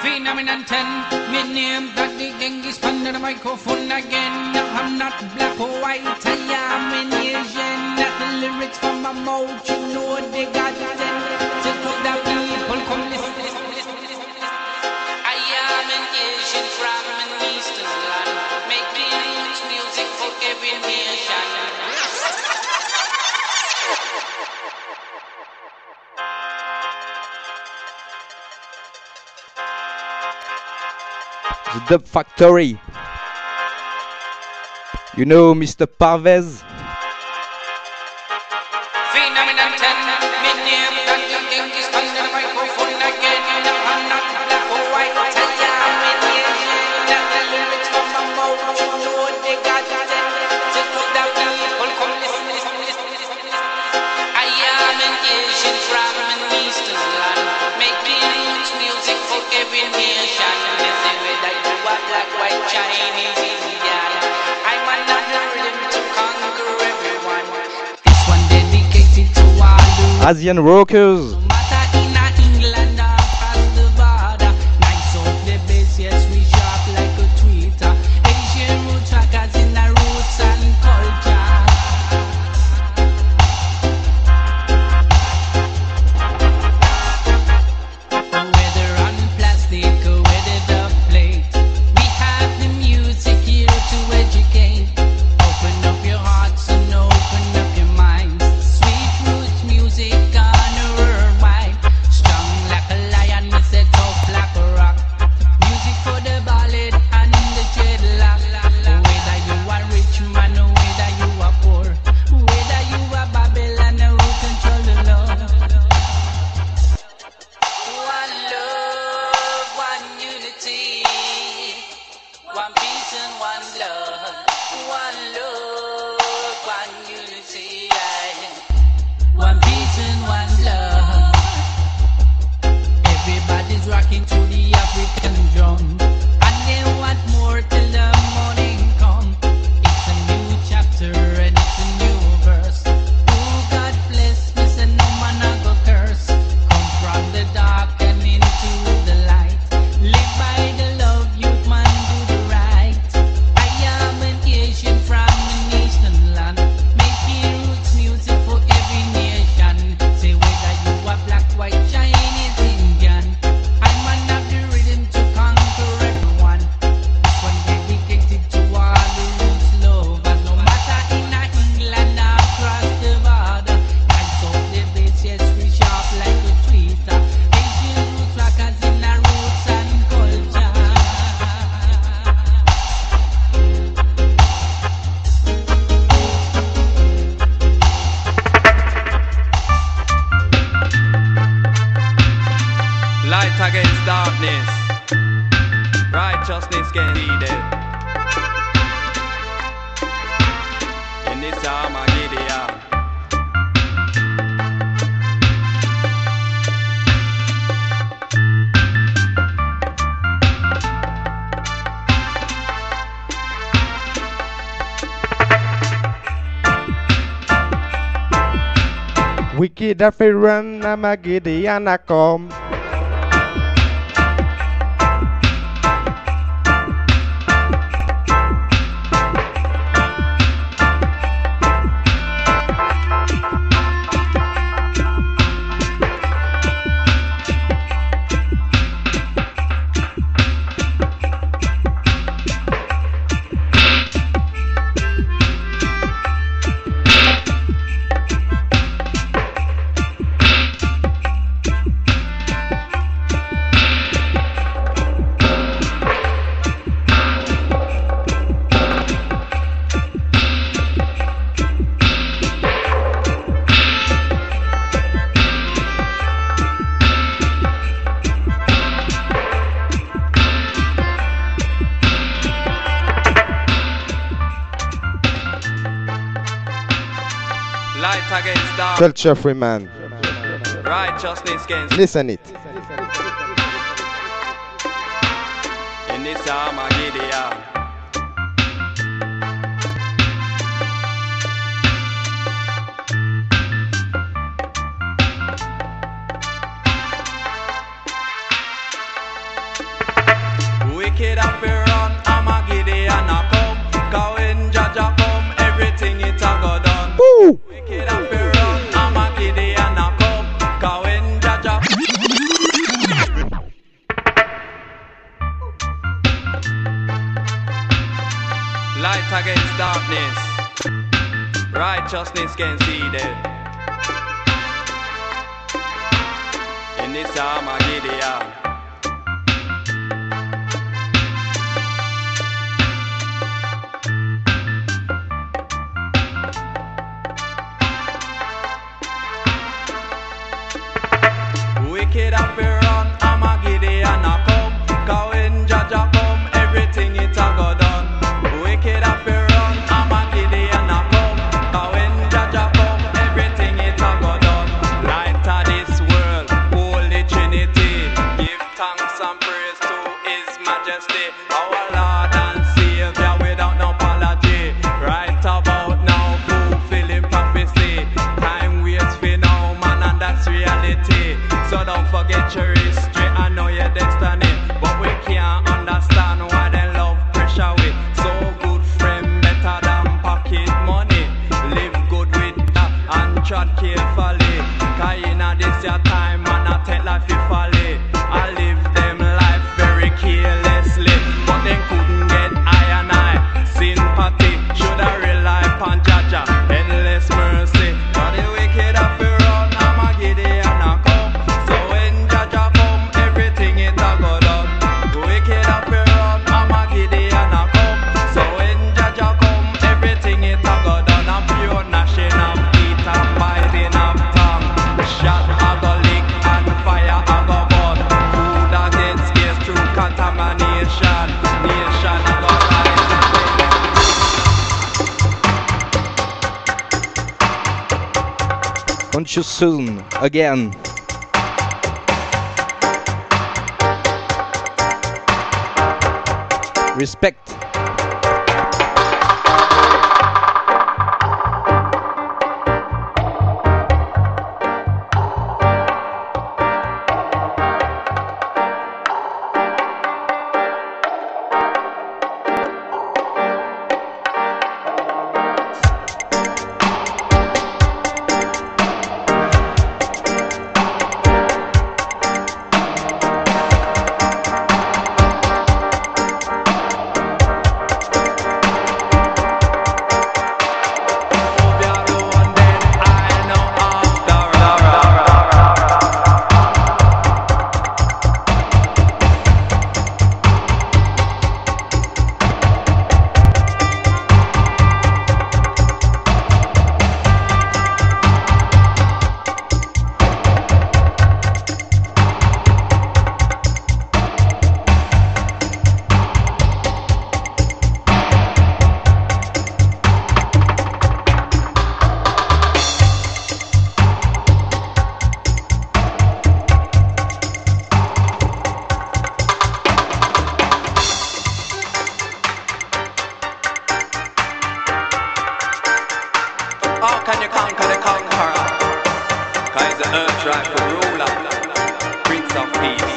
Phenomenon 10, me name that the Genghis under the microphone again. I'm not black or white, I am an Asian. That the lyrics from my mouth, you know they got them. So to the people, come listen. I am an Asian from an eastern land. Make music for every nation.
The Dub Factory. You know Mr. Parvez?
Phenomenon 10, me name that the Genghis under the microphone again. I'm not black or white, I am an Asian. That the lyrics from my mouth, you know they got them. So to the people, come listen. I am an Asian from an eastern land. Make music for every nation. Whether you are black, white, Chinese, Indian, I'm another rhythm to conquer everyone. This one dedicated to all the
Asian rockers.
no matter in England or across the border. Nice out the base, yes, we sharp like a tweeter. Asian root trackers in the roots and culture. Whether on plastic or whether the plate, we have the music here to educate. Open up your hearts and open up your minds. Sweet roots music on a worldwide. Strong like a lion, we say tough like a rock. Music for the ballad and the dreadlock. Whether you are rich man or whether you are poor, whether you are Babylon or who control the Lord. One love, one unity, one peace and one love. One love, one unity, one peace and one love. Everybody's rocking to the African drum, and they want more till the morning come. It's a new chapter and it's a new verse. Oh, God bless me, say no man I go curse. Come from the dark and into the light. Live by the love, youth man, do the right. I am an Asian from an Eastern land, making roots music for every nation. Say whether you are black, white, Chinese, Indian, I'm an of the rhythm to conquer everyone. This one dedicated to all the roots lovers, no matter in England or across the border. Nice up the base, yes, we sharp like a tweeter. Asian roots rockers in our roots and culture.
Light against darkness, righteousness against evil. In this Armageddon,
Wicked a fi run, I'm a Gideon a come.
light against darkness,
Culture free man.
righteousness against
Listen it.
in this Armageddon. Wicked up and run, I'm a Gideon a come. Cause when Jaja come, everything it a go done.
Woo!
Wicked up and run, I'm a Gideon a come. Cause when Jaja light against darkness, righteousness conceded. In this Armageddon, wicked up and run, Armageddon a come. Cause when Jaja come, everything it a go done. Wicked up and run, Armageddon a come. Cause when Jaja come, everything it a go done. Light of this world, Holy Trinity, give thanks and praise to His Majesty, our Lord and Savior without no apology. Right about now, fulfilling prophecy. Time waits for no man, and that's reality. So don't forget your history, I know your destiny. But we can't understand why they love pressure with. So good friend, better than pocket money. Live good with that and tread carefully. Cause in this your time, man, I take life if folly. I live them life very carelessly. But they couldn't get I and I sympathy. Should I rely upon Jaja, endless mercy. But the wicked have to run, Armageddon a come. So when Jaja come, everything it a go done. Wicked have to run, Armageddon a come. So when Jaja come, everything it a go done. I'm pure gnashing of teeth and biting of tongue. Shot a go lick and fire a go burn. Food that gets scarce through contamination. Nation a go rise and
Punch you soon, again. Respect.
How can you conquer the conqueror? Cause the earth rightful ruler, Prince of Peace.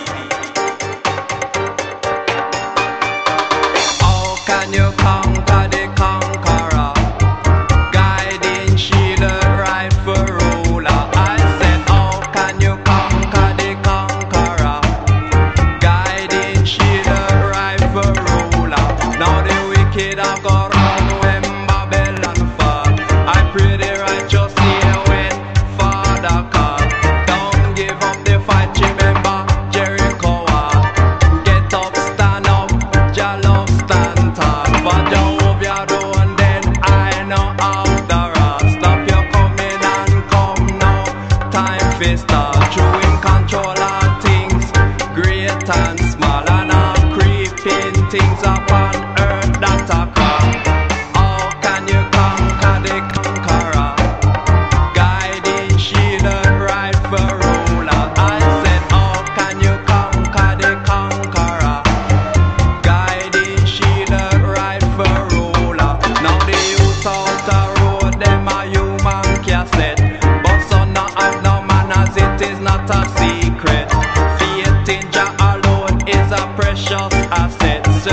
How can you conquer the conqueror? Guiding shield, rightful ruler. I said, how can you conquer the conqueror? Guiding shield, rightful ruler. Now the wicked are gone run when Babylon fall. I pray the righteous hear when Father call. Don't give up the fight, remember Jericho wall. Get up, stand up, Jah love stand tall. For Jehovah done, then I know after all. Stop your coming and come now, time for start. True in control of things, great and small, and all creeping things upon earth that are come. How can you conquer the conqueror? Guiding shield, rightful ruler. I said, how can you conquer the conqueror? Guiding shield, rightful ruler. Now the youth out the road, them a human cassette. But some not have no manners, it is not a secret. Faith in Jah alone is a precious asset.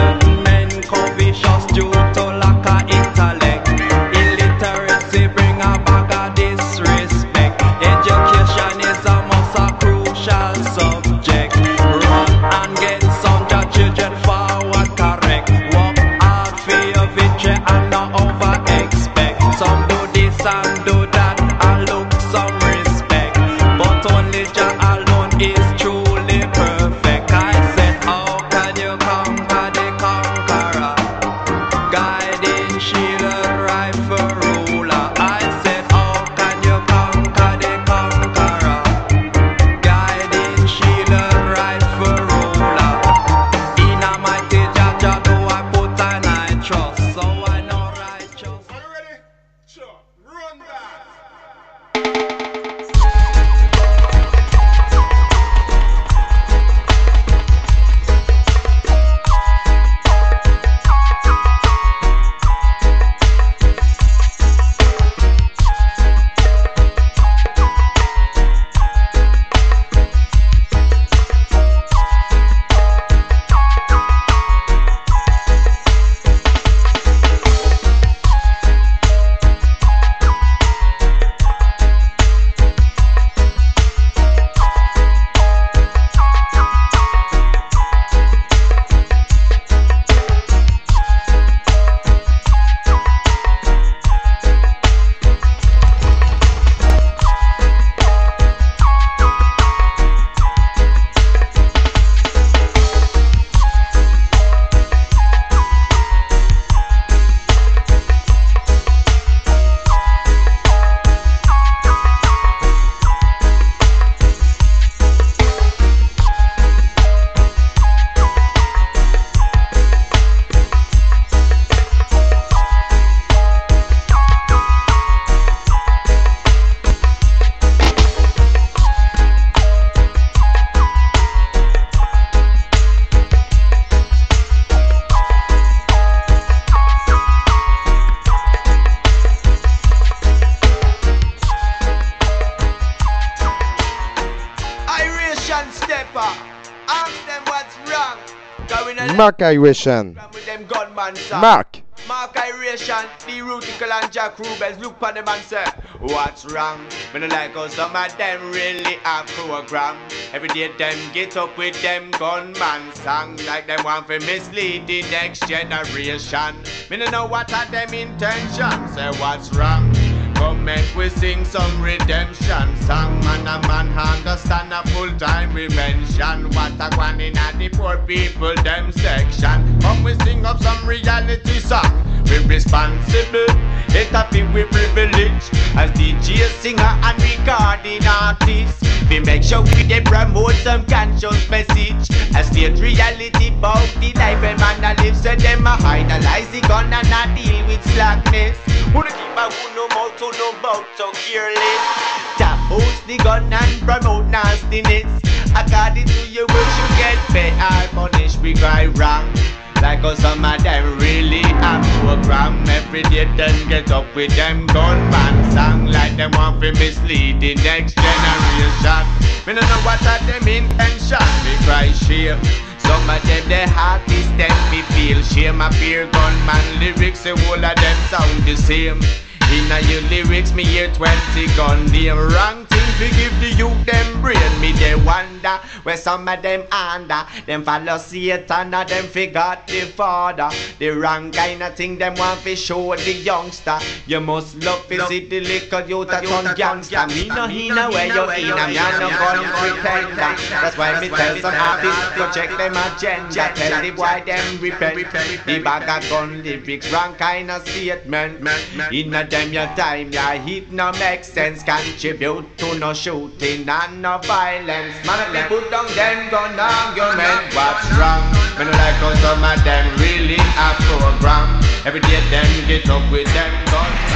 them what's wrong. Going a
Mark Iration.
with them gunman song.
Mark.
Mark Iration, the Rutical and Jack Rubens look on them and say, what's wrong? Me no like how some of them really have program. Every day them get up with them gunman song, like them want to mislead the next generation. Me no know what are them intentions. Say what's wrong? Come make we sing some redemption song. Man a man understand a full time we mention what a one in a the poor people them section. Come we sing up some reality song. We responsible, it a feel we privilege as DJ, singer and recording artist. We make sure we dey promote some conscious message. A state reality about the life a man a live. So them a idolize the gun and a deal with slackness. Who keep a who no mouth to no mouth so careless. Tap host the gun and promote nastiness. According to your words you get paid or punished. We cry wrong. Like how some of them really have program. Every day them get up with them gunman song. Like them want to mislead the next generation. We don't know what are them intention. We cry shame. Some of them the artists them me feel shame. I fear gunman lyrics, the whole of them sound the same. Inna your lyrics me hear 20 gun name. Wrong thing to give the youth them brain. Me they wonder where some of them under. Them follow Satan or them forgot the father. The wrong kind of thing them want to show the youngster. You must love to see the little youth that turn gangster. Me no hinna where you inna. Me no gun pretender. That's why me tell some artists to check them agenda. Tell the boy them repent. The bag of gun lyrics wrong kind of statement. Inna them your time, your hit no make sense. Contribute to no shooting and no violence. Man, they put down them gun argument. What's wrong? Me no like how some of them really have program. Every day them get up with them guns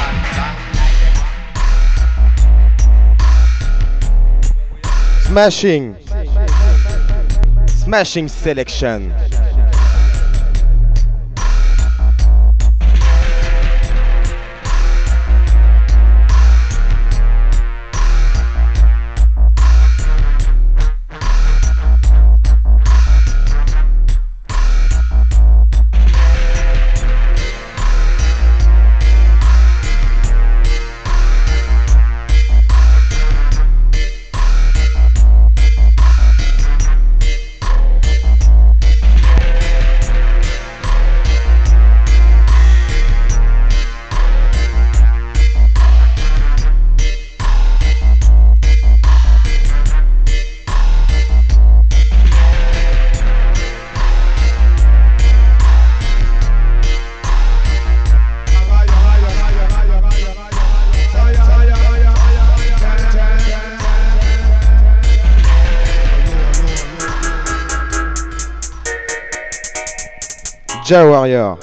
Smashing. Smashing selection. Jah Warrior.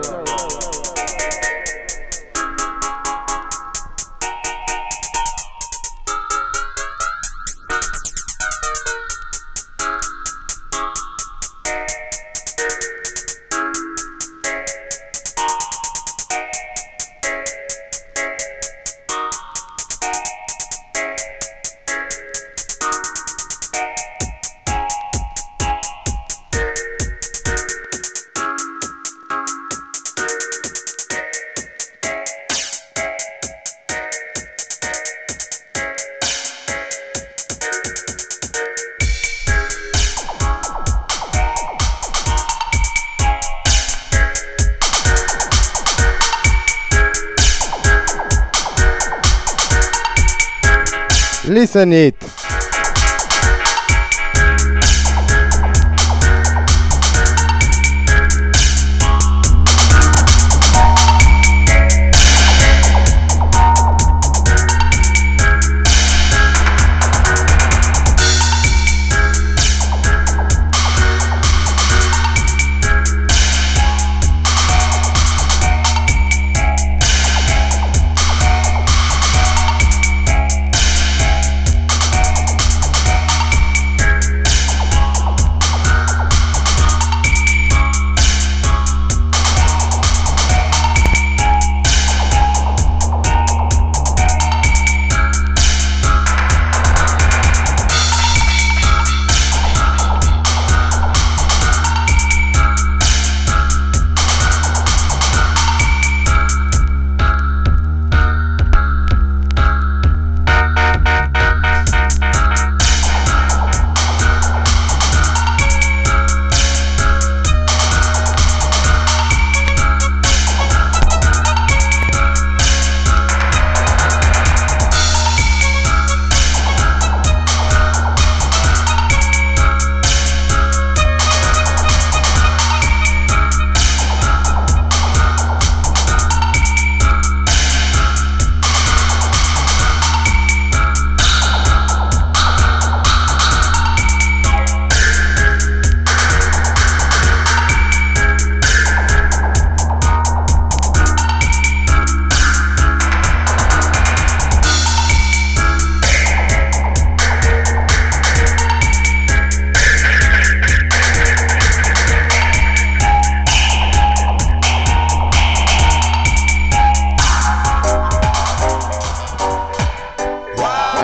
Listen it.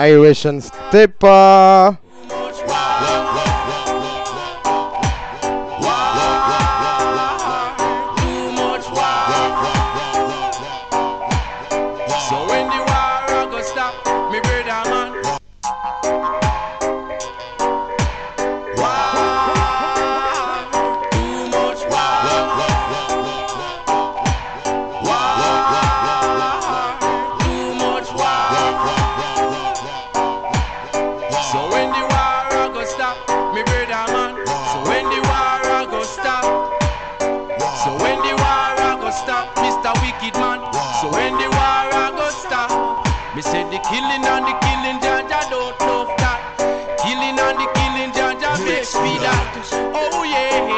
Irish and stepper.
So when the war go stop, me brother man. War, too much war. War, too much war. So when the war go stop, me brother man. So when the war go stop. So when the war go stop, Mr. Wicked Man. So when the war go stop, me say the killing and the killing, Jaja don't love that. Killing and the killing, Jaja makes me that. Oh yes,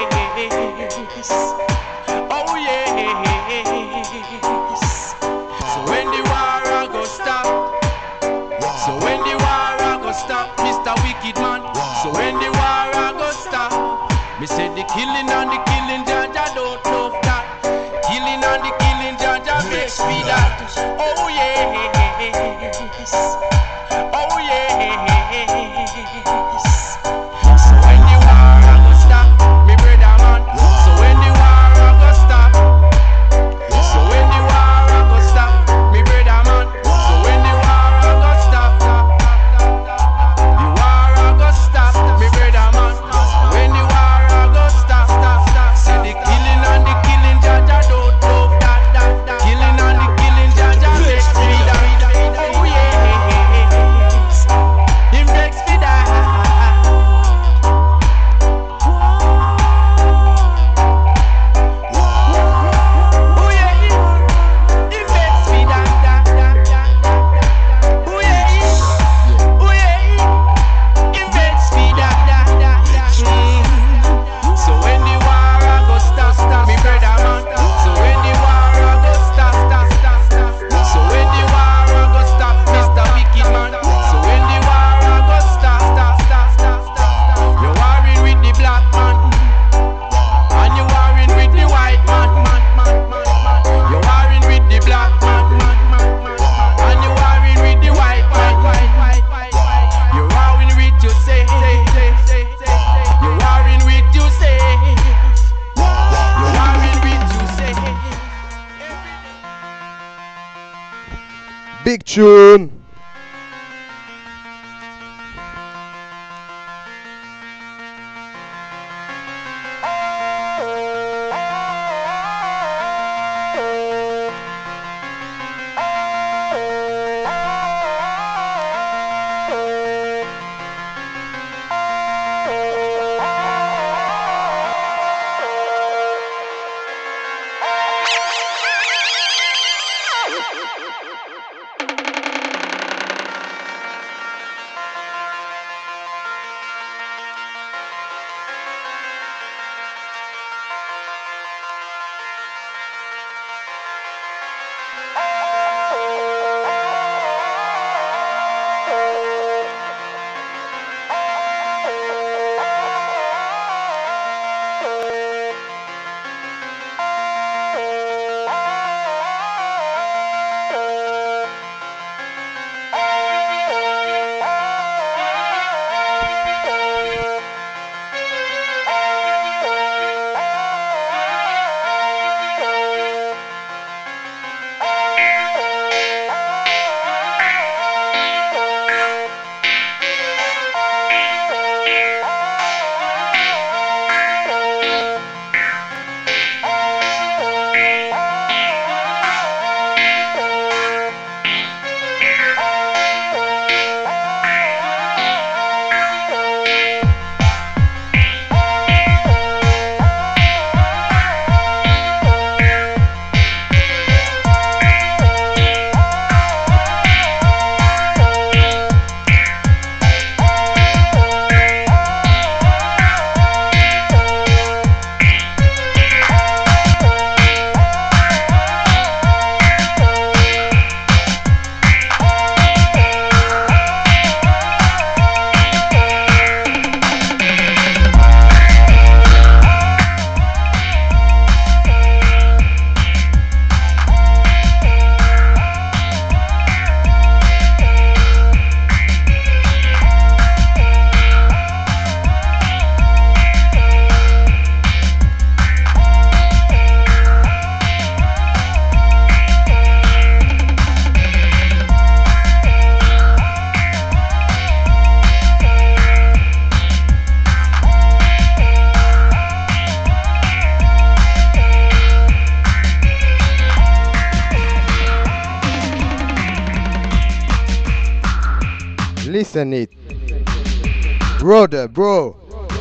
oh yes. So when the war go stop, so when the war go stop, Mr. Wicked Man. So when the war go stop, me say the killing and the killing, Jaja don't love that. Killing and the killing, Jaja makes me that. Oh yes, oh yes. So when the war go stop, me brother man. So when the war go stop, so when the war go stop, me brother man. So when the war go stop, the war go stop, me brother man. When the war go stop, see the killing and the killing, Jaja don't love that. Killing and the killing, Jaja makes me that. Oh yes, him makes me that. Oh yeah, him makes me that. Oh yeah, oh yeah, him makes me that. So when the war go stop, me brother man. So when the war go stop, so when the war go stop, Mr. Wicked Man. So when the war go stop, you're warring with the black man, and you're warring with the white man. You're warring with the black man, and you're warring with the white man. You're warring with you say, you're warring with you say, you're warring with you say.
Big tune. Listen it. Brother, bro.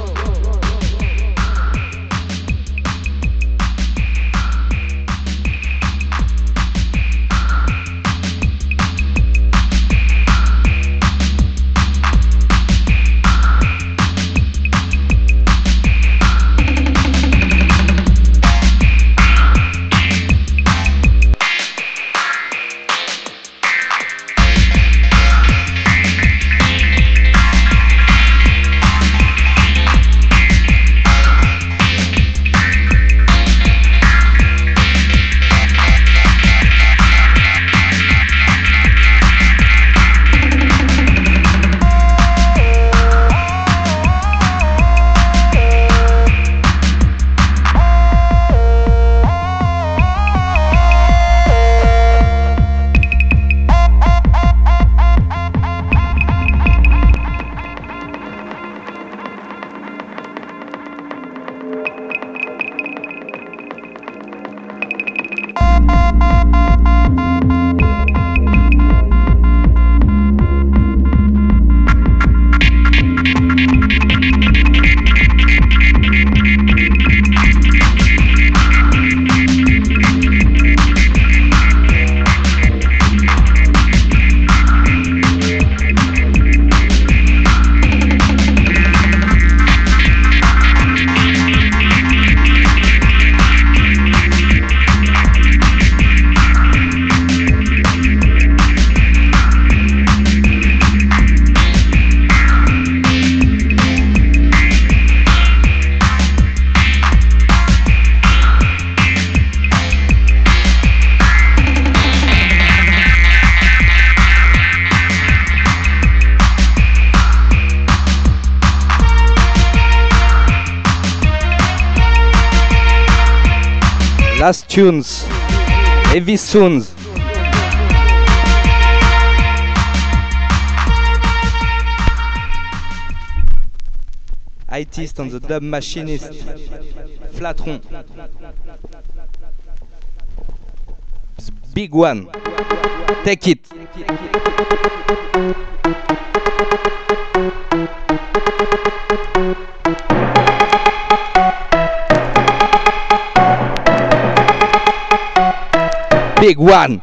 Last tunes, heavy tunes. Itist on the dub machinist, Flatron. Big one, take it. Big one.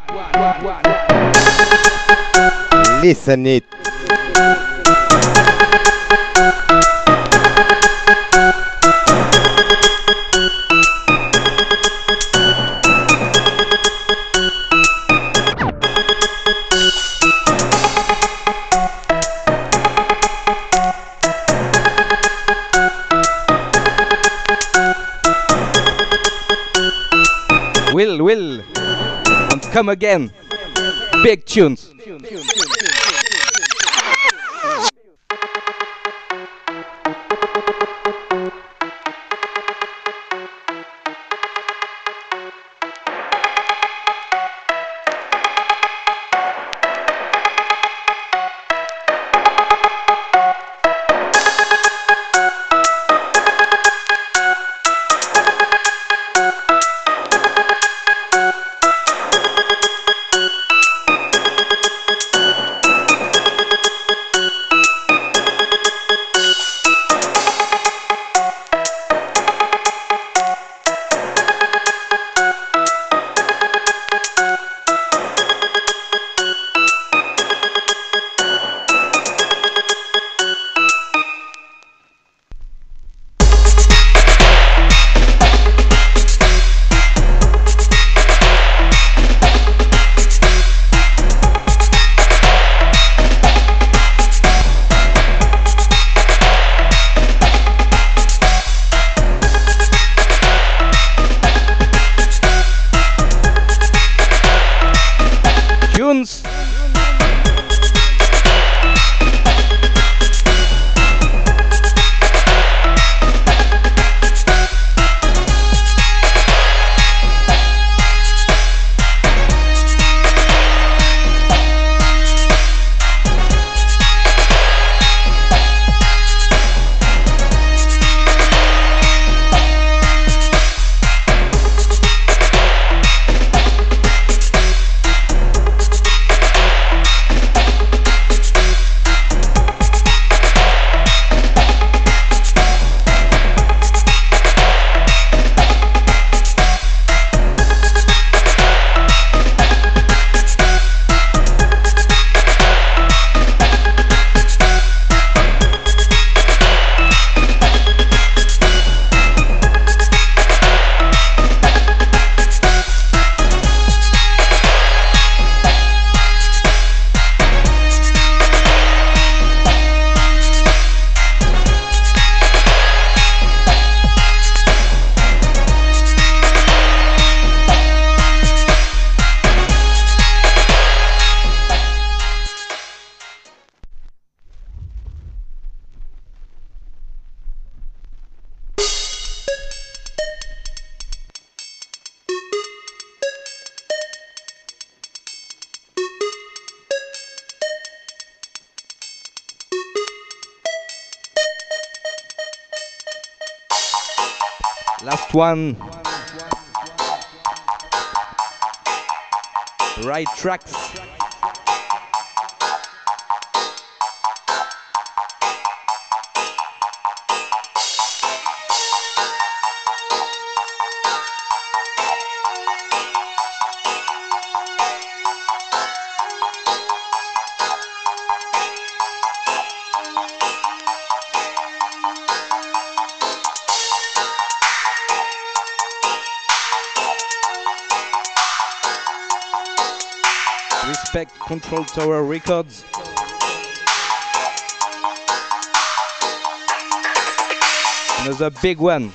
Listen it.
Will, and come again. Big tunes. Last one. Right tracks. Respect Control Tower Records. Another big one.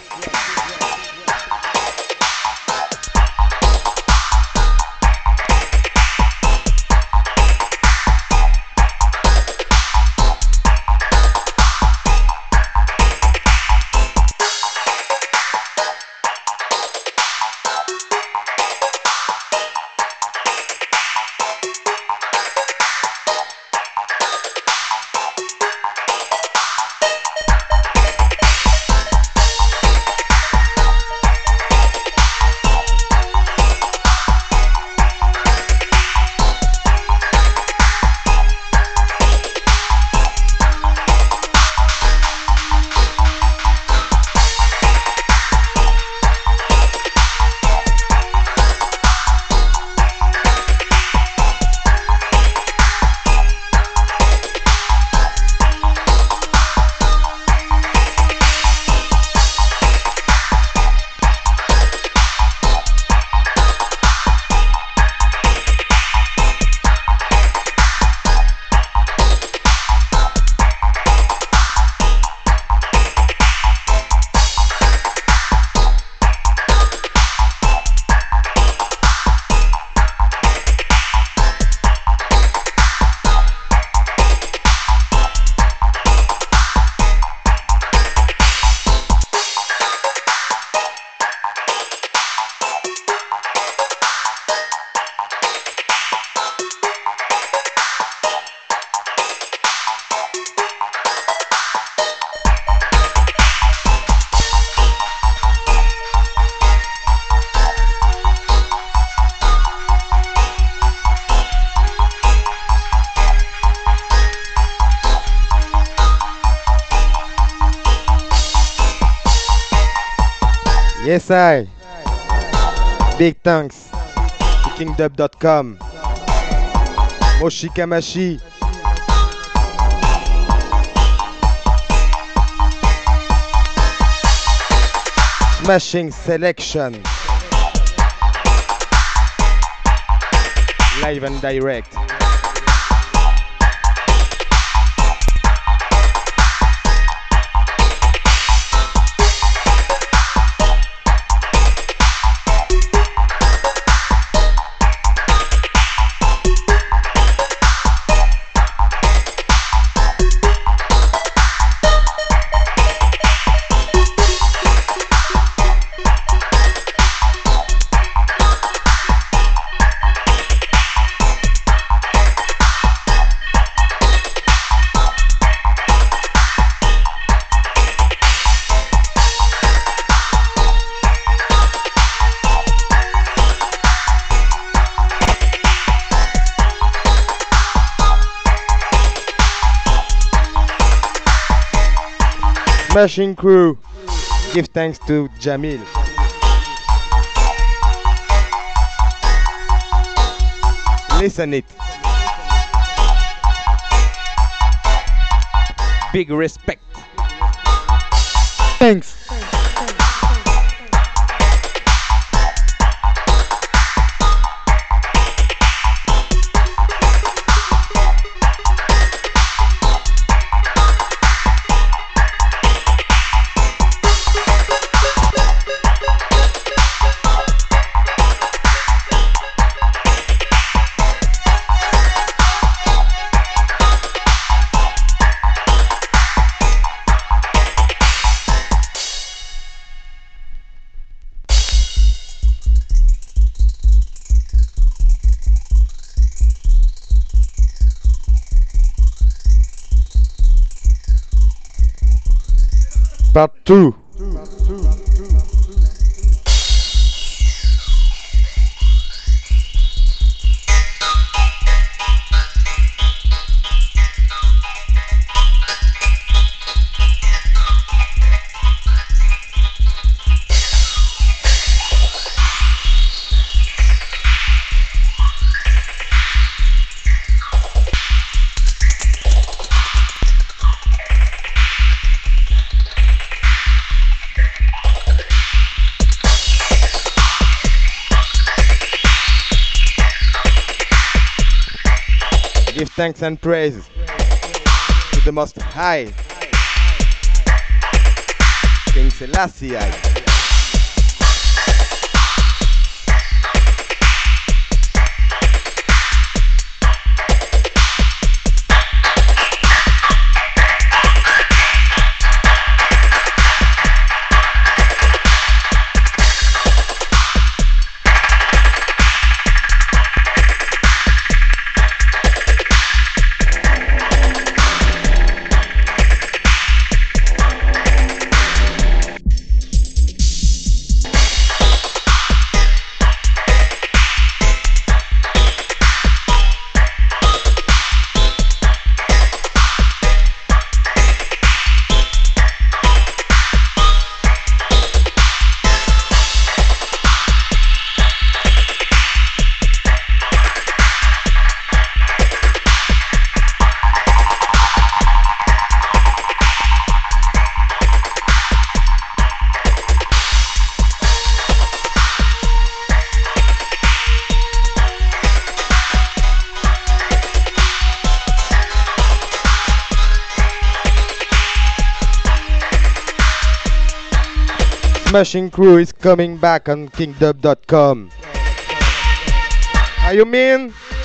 Yes, I. Big thanks to kingdub.com. Moshi Kamashi. Smashing selection. Live and direct. Smashing crew. Give thanks to Jamil. Listen it.
Big respect.
Thanks. Part 2. Give thanks and praise to the Most High, King Selassie. Smashing Crew is coming back on kingdub.com. How you mean?